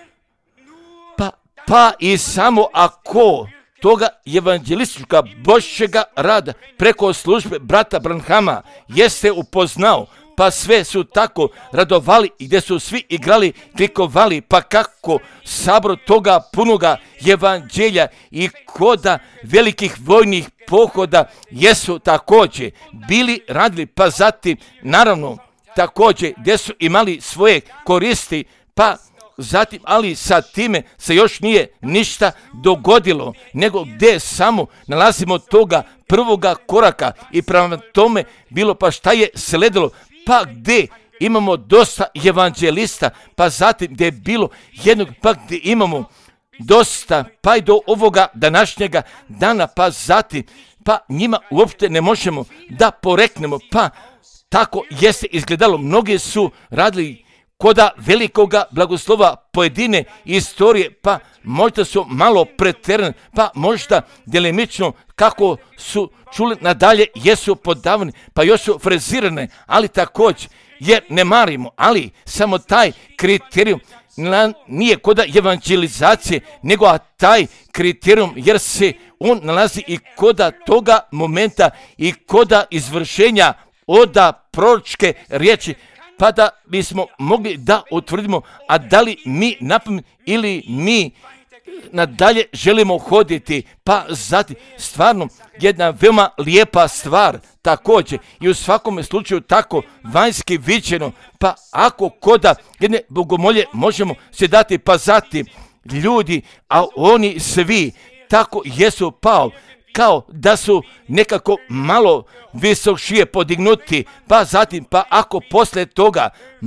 pa i samo ako toga evanđelistička Božjega rada preko službe brata Branhama jeste upoznao, pa sve su tako radovali i gdje su svi igrali, klikovali, pa kako sabor toga punoga evanđelja i koda velikih vojnih pohoda jesu također bili radili, pa zatim naravno također gdje su imali svoje koristi, pa zatim, ali sa time se još nije ništa dogodilo, nego gdje samo nalazimo toga prvoga koraka i prema tome bilo, pa šta je sledilo, pa gdje imamo dosta evanđelista, pa zatim gdje je bilo jednog, pa gdje imamo dosta, pa i do ovoga današnjega dana, pa zatim, pa njima uopšte ne možemo da poreknemo, pa tako jeste izgledalo, mnogi su radili koda velikoga blagoslova pojedine istorije, pa možda su malo pretjerane, pa možda djelimično kako su čuli nadalje jesu podavani, pa još su frezirane, ali također jer ne marimo, ali samo taj kriterijum nije koda evanđelizacije, nego a taj kriterijum jer se on nalazi i koda toga momenta i koda izvršenja oda proročke riječi, pa da bismo mogli da utvrdimo, a da li mi napamet ili mi nadalje želimo hoditi, pa zatim stvarno jedna veoma lijepa stvar također i u svakom slučaju tako vanjski viđeno, pa ako koda jedne bogomolje možemo se dati, pa zatim ljudi, a oni svi tako jesu pao, kao da su nekako malo visokšije podignuti, pa zatim, pa ako posle toga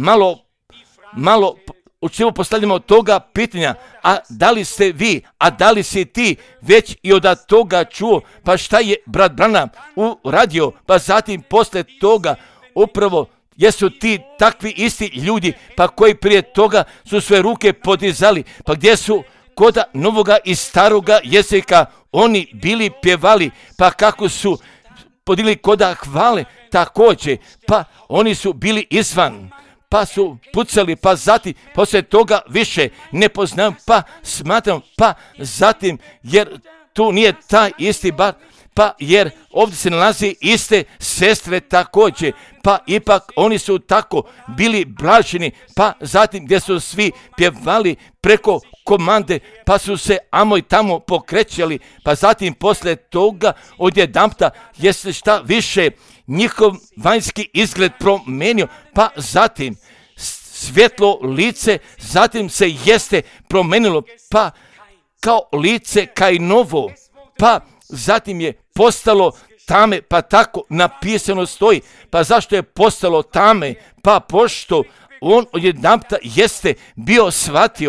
malo učimo postavljamo toga pitanja, a da li ste vi, a da li si ti već i od toga čuo, pa šta je brat Branham uradio, pa zatim posle toga upravo jesu ti takvi isti ljudi, pa koji prije toga su sve ruke podizali, pa gdje su koda novoga i staroga jezika oni bili pjevali, pa kako su podigli koda hvale također, pa oni su bili izvan, pa su pucali, pa zatim poslije toga više ne poznam, pa smatram, pa zatim jer tu nije taj isti bar, pa jer ovdje se nalazi iste sestre također, pa ipak oni su tako bili blaženi, pa zatim gdje su svi pjevali preko komande, pa su se amo i tamo pokrećali, pa zatim poslije toga odjedanputa jeste šta više njihov vanjski izgled promenio, pa zatim svjetlo lice, zatim se jeste promenilo, pa kao lice kaj novo, pa zatim je postalo tame, pa tako napisano stoji, pa zašto je postalo tame, pa pošto on odjedanputa jeste bio shvatio,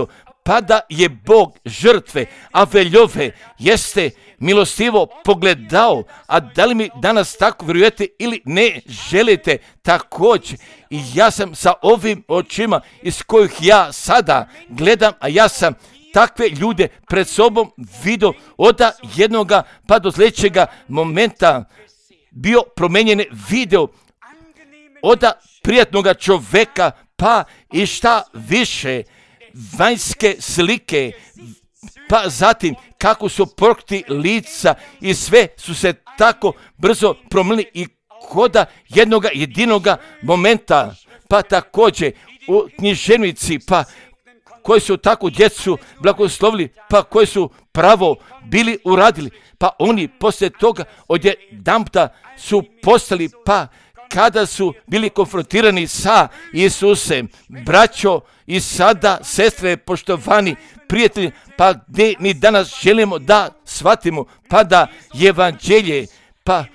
pa da je Bog žrtve Aveljove jeste milostivo pogledao, a da li mi danas tako vjerujete ili ne želite također. I ja sam sa ovim očima iz kojih ja sada gledam, a ja sam takve ljude pred sobom vidio od jednoga pa do sljedećega momenta bio promijenjene video od prijatnoga čovjeka pa i šta više vanjske slike, pa zatim kako su prokti lica i sve su se tako brzo promijenili i koda jednoga jedinoga momenta, pa također u književnici, pa koji su tako djecu blagoslovili, pa koji su pravo bili uradili, pa oni poslije toga odjedanputa su postali, pa kada su bili konfrontirani sa Isusem, braćo i sada sestre, poštovani prijatelji, pa gdje mi danas želimo da shvatimo, pa da evanđelje, pa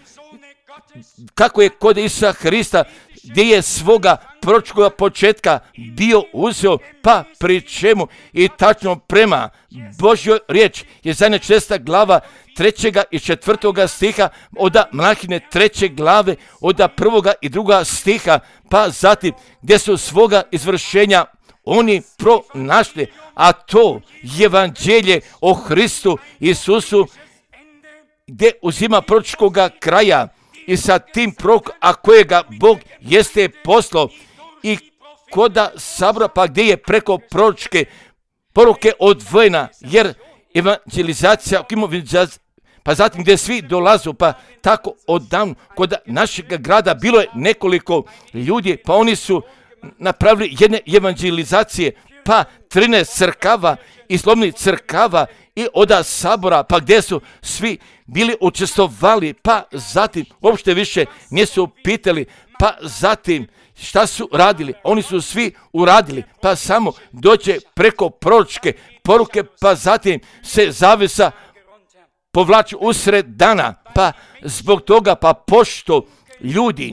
kako je kod Isusa Hrista, gdje je svoga proročkoga početka bio uzeo, pa pri čemu i tačno prema Božjoj riječ je zadnja 6. glava 3. i 4. stiha, od Mlahine 3. glave, od 1. i 2. stiha, pa zatim gdje su svoga izvršenja oni pronašli, a to evanđelje o Hristu Isusu, gdje uzima proročkoga kraja i sa tim prorokom, a kojega Bog jeste poslao i koda sabora, pa gdje je preko proročke poruke odvojena, jer evangelizacija, pa zatim gdje svi dolazu, pa tako odavno kod našeg grada bilo je nekoliko ljudi, pa oni su napravili jedne evangelizacije, pa 13 crkava i slobodnih crkava i od sabora, pa gdje su svi bili učestvovali, pa zatim uopšte više nisu pitali, pa zatim šta su radili, oni su svi uradili, pa samo dođe preko proročke poruke, pa zatim se zavesa povlači usred dana, pa zbog toga, pa pošto ljudi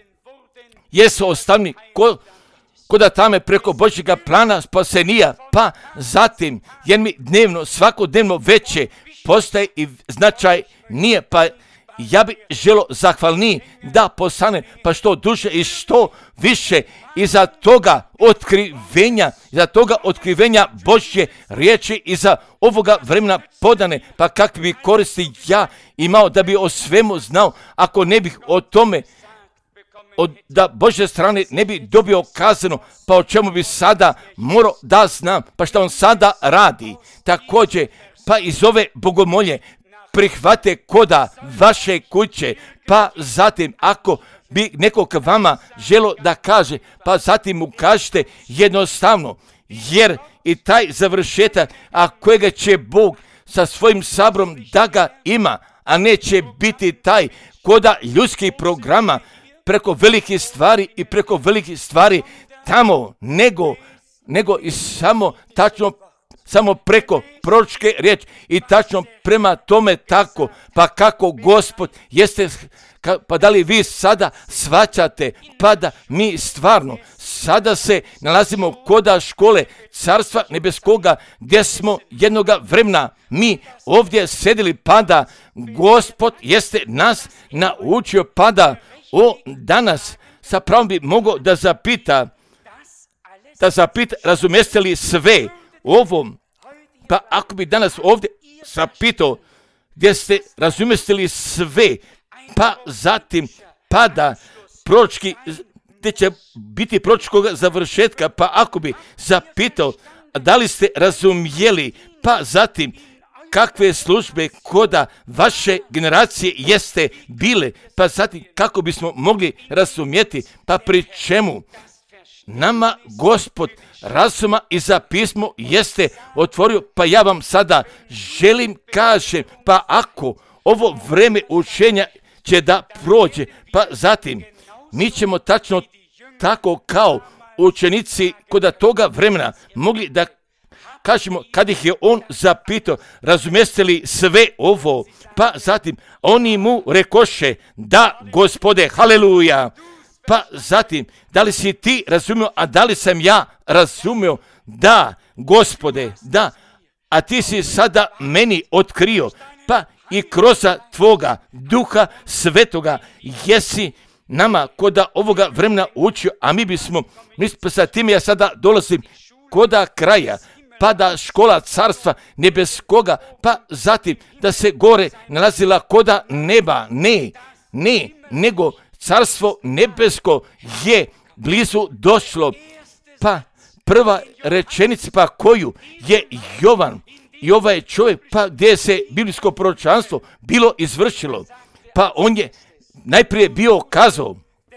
jesu ostavljeni koda tame preko Božjega plana spasenija, pa zatim jer mi dnevno, svakodnevno veće postaje i značaj nije, pa ja bi želo zahvalniji da postane pa što duže i što više iza toga otkrivenja Božje riječi iza ovoga vremena podane, pa kakvi bi koristi ja imao da bi o svemu znao, ako ne bih o tome da Božje strane ne bi dobio kazano, pa o čemu bi sada morao da znam, pa što on sada radi. Također, pa iz ove bogomolje prihvate koda vaše kuće, pa zatim ako bi nekog vama želo da kaže, pa zatim mu kažete jednostavno, jer i taj završetak, a kojega će Bog sa svojim sabrom da ga ima, a neće biti taj koda ljudskih programa, preko velikih stvari i preko velikih stvari tamo, nego i samo tačno, samo preko proročke riječi i tačno prema tome tako, pa kako Gospod jeste, pa da li vi sada shvaćate, pa da mi stvarno sada se nalazimo koda škole Carstva nebeskoga, gdje smo jednoga vremena mi ovdje sedili, pa da Gospod jeste nas naučio, pa da danas sa pravom bi mogao da zapita, razumijeste li sve ovom, pa ako bi danas ovdje zapitao gdje ste razumijeste li sve, pa zatim pada proročki, gdje će biti proročkog završetka, pa ako bi zapitao da li ste razumijeli, pa zatim kakve službe koda vaše generacije jeste bile, pa zatim kako bismo mogli razumjeti, pa pri čemu nama Gospod razuma i za pismo jeste otvorio, pa ja vam sada želim kažem, pa ako ovo vreme učenja će da prođe, pa zatim mi ćemo tačno tako kao učenici koda toga vremena mogli da kažemo kad ih je on zapitao, razumijeste li sve ovo, pa zatim oni mu rekoše, da Gospode, haleluja, pa zatim da li si ti razumio, a da li sam ja razumio, da Gospode, da, a ti si sada meni otkrio, pa i kroz tvoga Duha Svetoga jesi nama koda ovoga vremena učio, a mi sa tim ja sada dolazim koda kraja, pa da škola carstva nebeskoga, pa zatim da se gore nalazila koda neba, ne, nego carstvo nebesko je blizu došlo, pa prva rečenica pa koju je Jovan i ovaj čovjek, pa gdje se biblijsko proročanstvo bilo izvršilo, pa on je najprije bio kazao,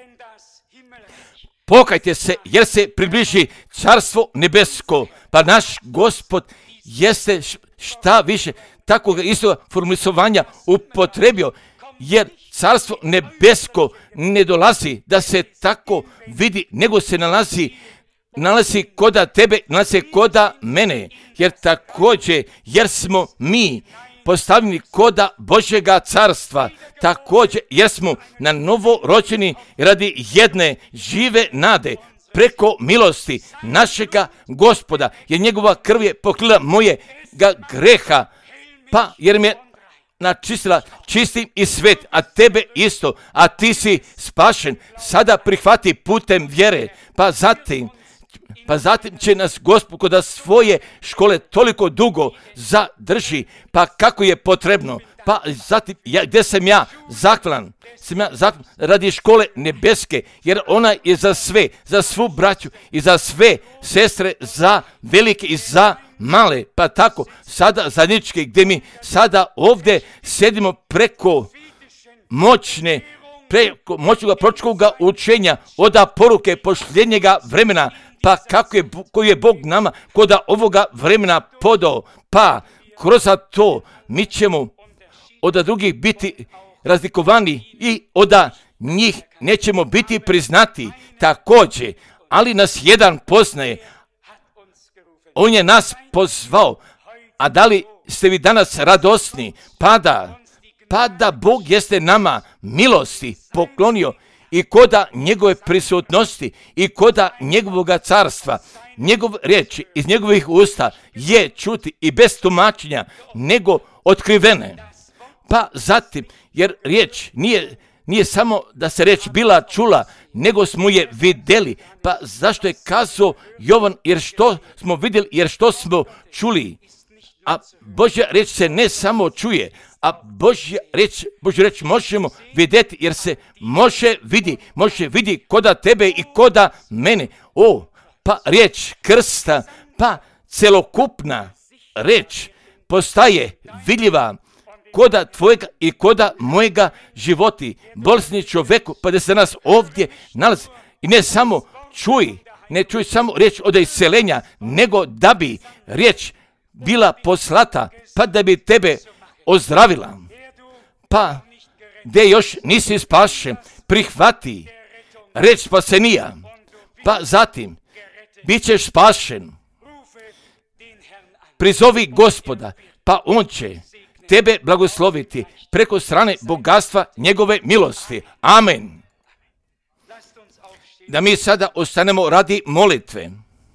pokajte se jer se približi carstvo nebesko, pa naš Gospod jeste šta više takvog istog formulisovanja upotrebio, jer carstvo nebesko ne dolazi da se tako vidi, nego se nalazi koda tebe, nalazi koda mene, jer smo mi postavljeni koda Božjega carstva, također jer smo na novo rođeni radi jedne žive nade, preko milosti našega Gospoda, jer njegova krv je pokrila mojega greha, pa jer me načistila čistim i svet, a tebe isto, a ti si spašen, sada prihvati putem vjere, pa zatim će nas Gospod kod svoje škole toliko dugo zadrži, pa kako je potrebno, pa zatim gdje sam ja zahvalan radi škole nebeske, jer ona je za sve, za svu braću i za sve sestre, za velike i za male, pa tako sada zajednički gdje mi sada ovdje sedimo preko moćnoga proročkoga učenja od poruke posljednjega vremena, pa koju je Bog nama kod ovoga vremena podao, pa kroz to mi ćemo od drugih biti razlikovani i od njih nećemo biti priznati također, ali nas jedan poznaje, on je nas pozvao, a da li ste vi danas radosni, pa da Bog jeste nama milosti poklonio i koda njegove prisutnosti i koda njegovoga carstva, njegov riječi iz njegovih usta je čuti i bez tumačenja nego otkrivene. Pa zatim, jer riječ nije samo da se riječ bila čula, nego smo je vidjeli. Pa zašto je kazao Jovan, jer što smo vidjeli, jer što smo čuli. A Božja riječ se ne samo čuje, a Božju riječ možemo vidjeti, jer se može vidi koda tebe i koda mene. Pa riječ krsta, pa celokupna riječ postaje vidljiva koda tvojega i koda mojega životi, bolesni čovjeku, pa da se nas ovdje nalazi. I ne samo ne čuj samo riječ od isceljenja, nego da bi riječ bila poslata, pa da bi tebe ozdravila. Pa gdje još nisi spašen, prihvati riječ spasenija, pa zatim bit ćeš spašen. Prizovi Gospoda, pa on će tebe blagosloviti preko strane bogatstva njegove milosti. Amen. Da mi sada ostanemo radi molitve.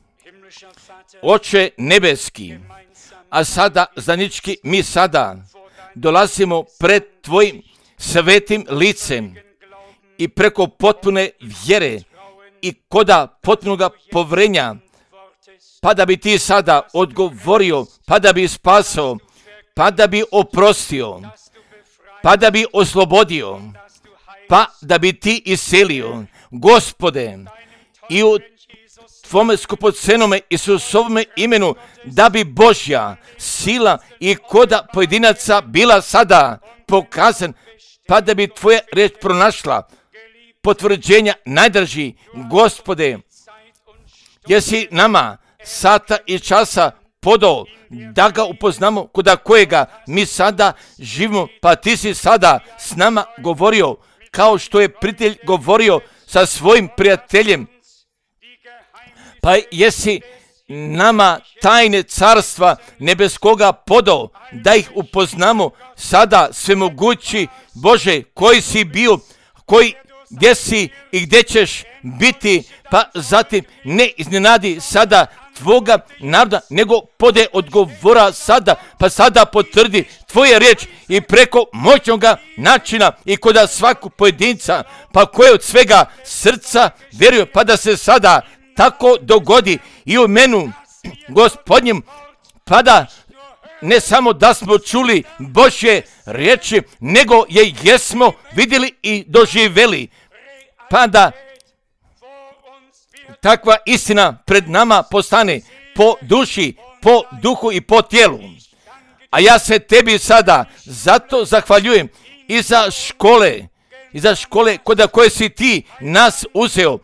Oče nebeski, a sada zajednički mi sada dolazimo pred tvojim svetim licem i preko potpune vjere i koda potpunoga povjerenja, pa da bi ti sada odgovorio, pa da bi spasao, pa da bi oprostio, pa da bi oslobodio, pa da bi ti iscelio. Gospode, i u tvome skupocenome Isusovome imenu, da bi Božja sila i koda pojedinaca bila sada pokazan, pa da bi tvoja riječ pronašla potvrđenja najdraži. Gospode, jesi nama sata i časa podao da ga upoznamo koda kojega mi sada živimo, pa ti si sada s nama govorio kao što je prijatelj govorio sa svojim prijateljem, pa jesi nama tajne carstva nebeskoga podao da ih upoznamo sada, svemogući Bože, koji si bio, koji gdje si i gdje ćeš biti, pa zatim ne iznenadi sada tvoga naroda, nego pode odgovora sada, pa sada potvrdi tvoje riječ i preko moćnoga načina i kod svakog pojedinca, pa koje od svega srca vjeruje, pa da se sada tako dogodi i u menu Gospodnjem, pa da ne samo da smo čuli Božje riječi, nego je jesmo vidjeli i doživjeli, pa da takva istina pred nama postane po duši, po duhu i po tijelu. A ja se tebi sada zato zahvaljujem i za škole kod koje si ti nas uzeo,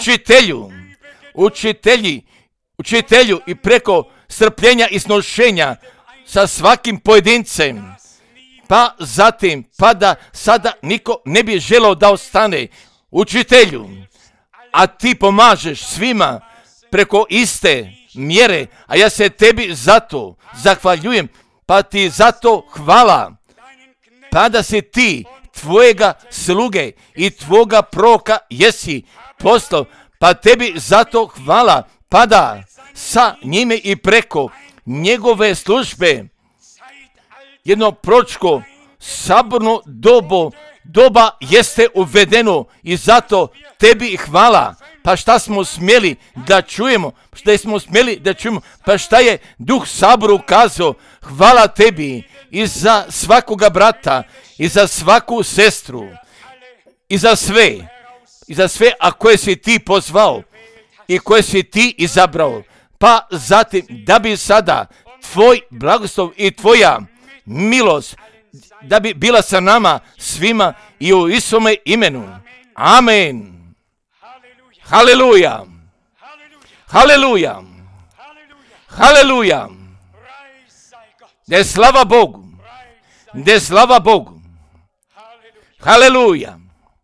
učitelju i preko strpljenja i snošenja sa svakim pojedincem, pa zatim, pa da sada niko ne bi želeo da ostane učitelju, a ti pomažeš svima preko iste mjere, a ja se tebi zato zahvaljujem, pa ti zato hvala, pa da si ti tvojega sluge i tvoga proroka jesi poslao, pa tebi zato hvala, pa da sa njime i preko njegove službe jedno proročko saborno doba jeste uvedeno i zato tebi hvala. Pa šta smo smjeli da čujemo, pa šta je Duh Saboru kazao, hvala tebi i za svakoga brata i za svaku sestru i za sve, a koje si ti pozvao i koje si ti izabrao, pa zatim da bi sada tvoj blagoslov i tvoja milost da bi bila sa nama svima i u Isome imenu. Amen. Haleluja. Haleluja. Haleluja. Da je slava Bogu. Da je slava Bogu. Haleluja.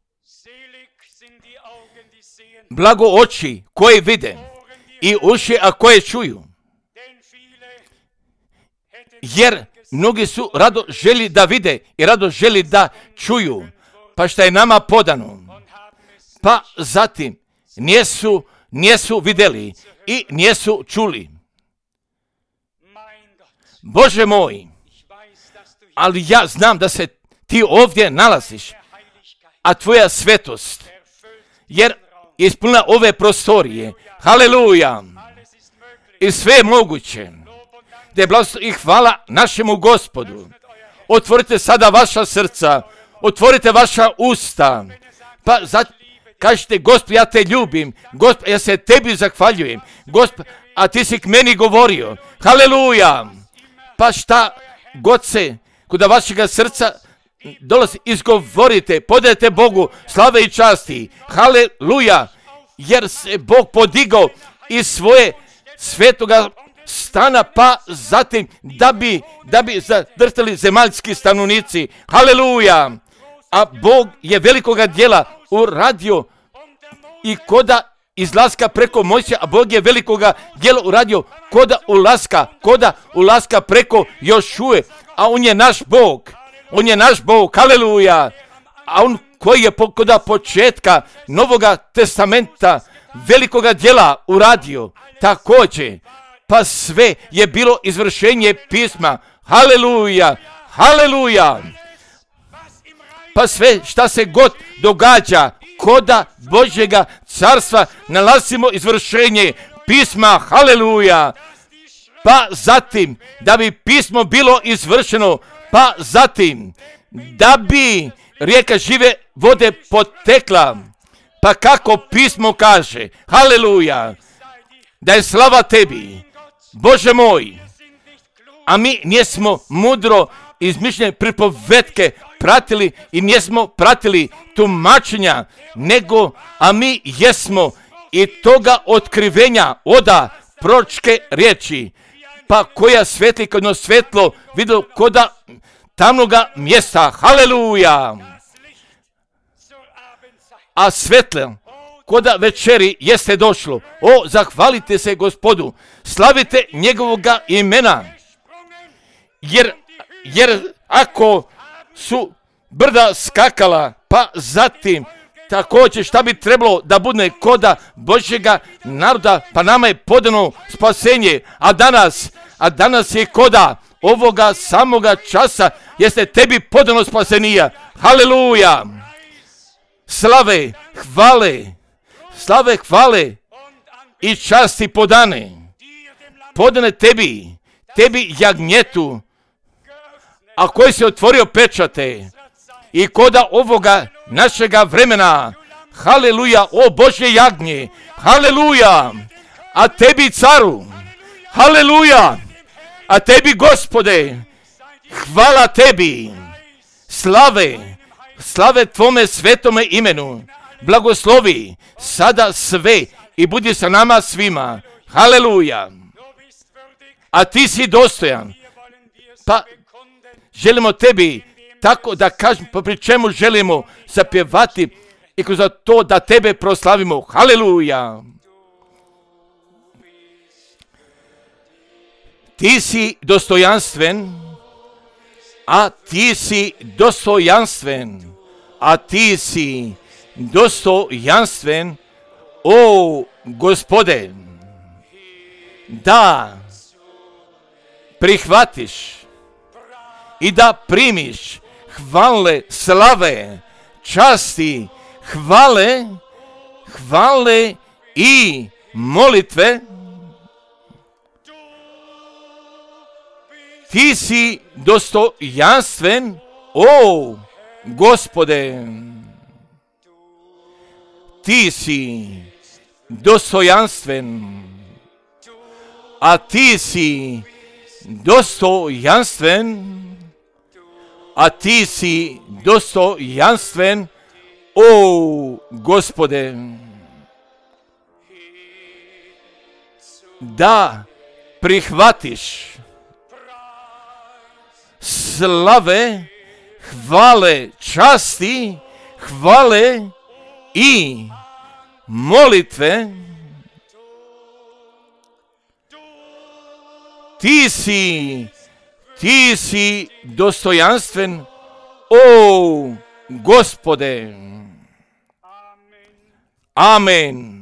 Blago oči koje vide i uši a koje čuju. Jer mnogi su rado želi da vide i rado želi da čuju, pa šta je nama podano. Pa zatim nijesu vidjeli i nijesu čuli. Bože moj, ali ja znam da se ti ovdje nalaziš, a tvoja svetost, jer ispunila ove prostorije. Haleluja. I sve je moguće. Da je blagoslov i hvala našemu Gospodu. Otvorite sada vaša srca, otvorite vaša usta, pa kažete, Gospod, ja te ljubim, Gospod, ja se tebi zahvaljujem, Gospod, a ti si k meni govorio. Haleluja. Pa šta god se kod vašega srca dolazi, izgovorite, podajte Bogu slave i časti. Haleluja. Jer se Bog podigao iz svoje svetoga stana, pa zatim da bi zadrhtali zemaljski stanovnici. Haleluja. A Bog je velikoga djela uradio i koda izlaska preko Mojsija, a Bog je velikoga djela uradio koda ulaska preko Jošue, a on je naš Bog, haleluja. A on koji je koda početka Novoga testamenta velikoga djela uradio također, pa sve je bilo izvršenje pisma. Haleluja, haleluja. Pa sve šta se god događa koda Božjega carstva nalazimo izvršenje pisma. Haleluja. Pa zatim da bi pismo bilo izvršeno, pa zatim da bi rijeka žive vode potekla, pa kako pismo kaže. Haleluja. Da je slava tebi, Bože moj. A mi nismo mudro izmišljene pripovetke pratili i nismo pratili tumačenja, nego, a mi jesmo i toga otkrivenja oda proročke riječi, pa koja svetli kao svetlo vidio koda tamnoga mjesta. Haleluja. A svetlo koda večeri jeste došlo. O, zahvalite se Gospodu, slavite njegovoga imena, jer ako su brda skakala, pa zatim također šta bi trebalo da bude koda Božjega naroda, pa nama je podano spasenje, a danas je koda ovoga samoga časa, jeste tebi podano spasenija. Haleluja! Slave, hvale i časti podane tebi jagnjetu, a koji si otvorio pečate i koda ovoga našega vremena. Haleluja, o Božje jagnje, haleluja, a tebi caru, haleluja, a tebi Gospode, hvala tebi, slave tvome svetome imenu, blagoslovi sada sve i budi sa nama svima, haleluja, a ti si dostojan, pa želimo tebi tako da kažem, pa pri čemu želimo zapjevati i kroz to da tebe proslavimo. Haleluja! Ti si dostojanstven, a ti si dostojanstven, o Gospode, da prihvatiš i da primiš hvale, slave, časti, hvale i molitve. Ti si dostojanstven, o Gospode. Ti si dostojanstven, a ti si dostojanstven, o Gospode, da prihvatiš slave, hvale, časti, hvale i molitve. Ti si dostojanstven, o Gospode. Amen.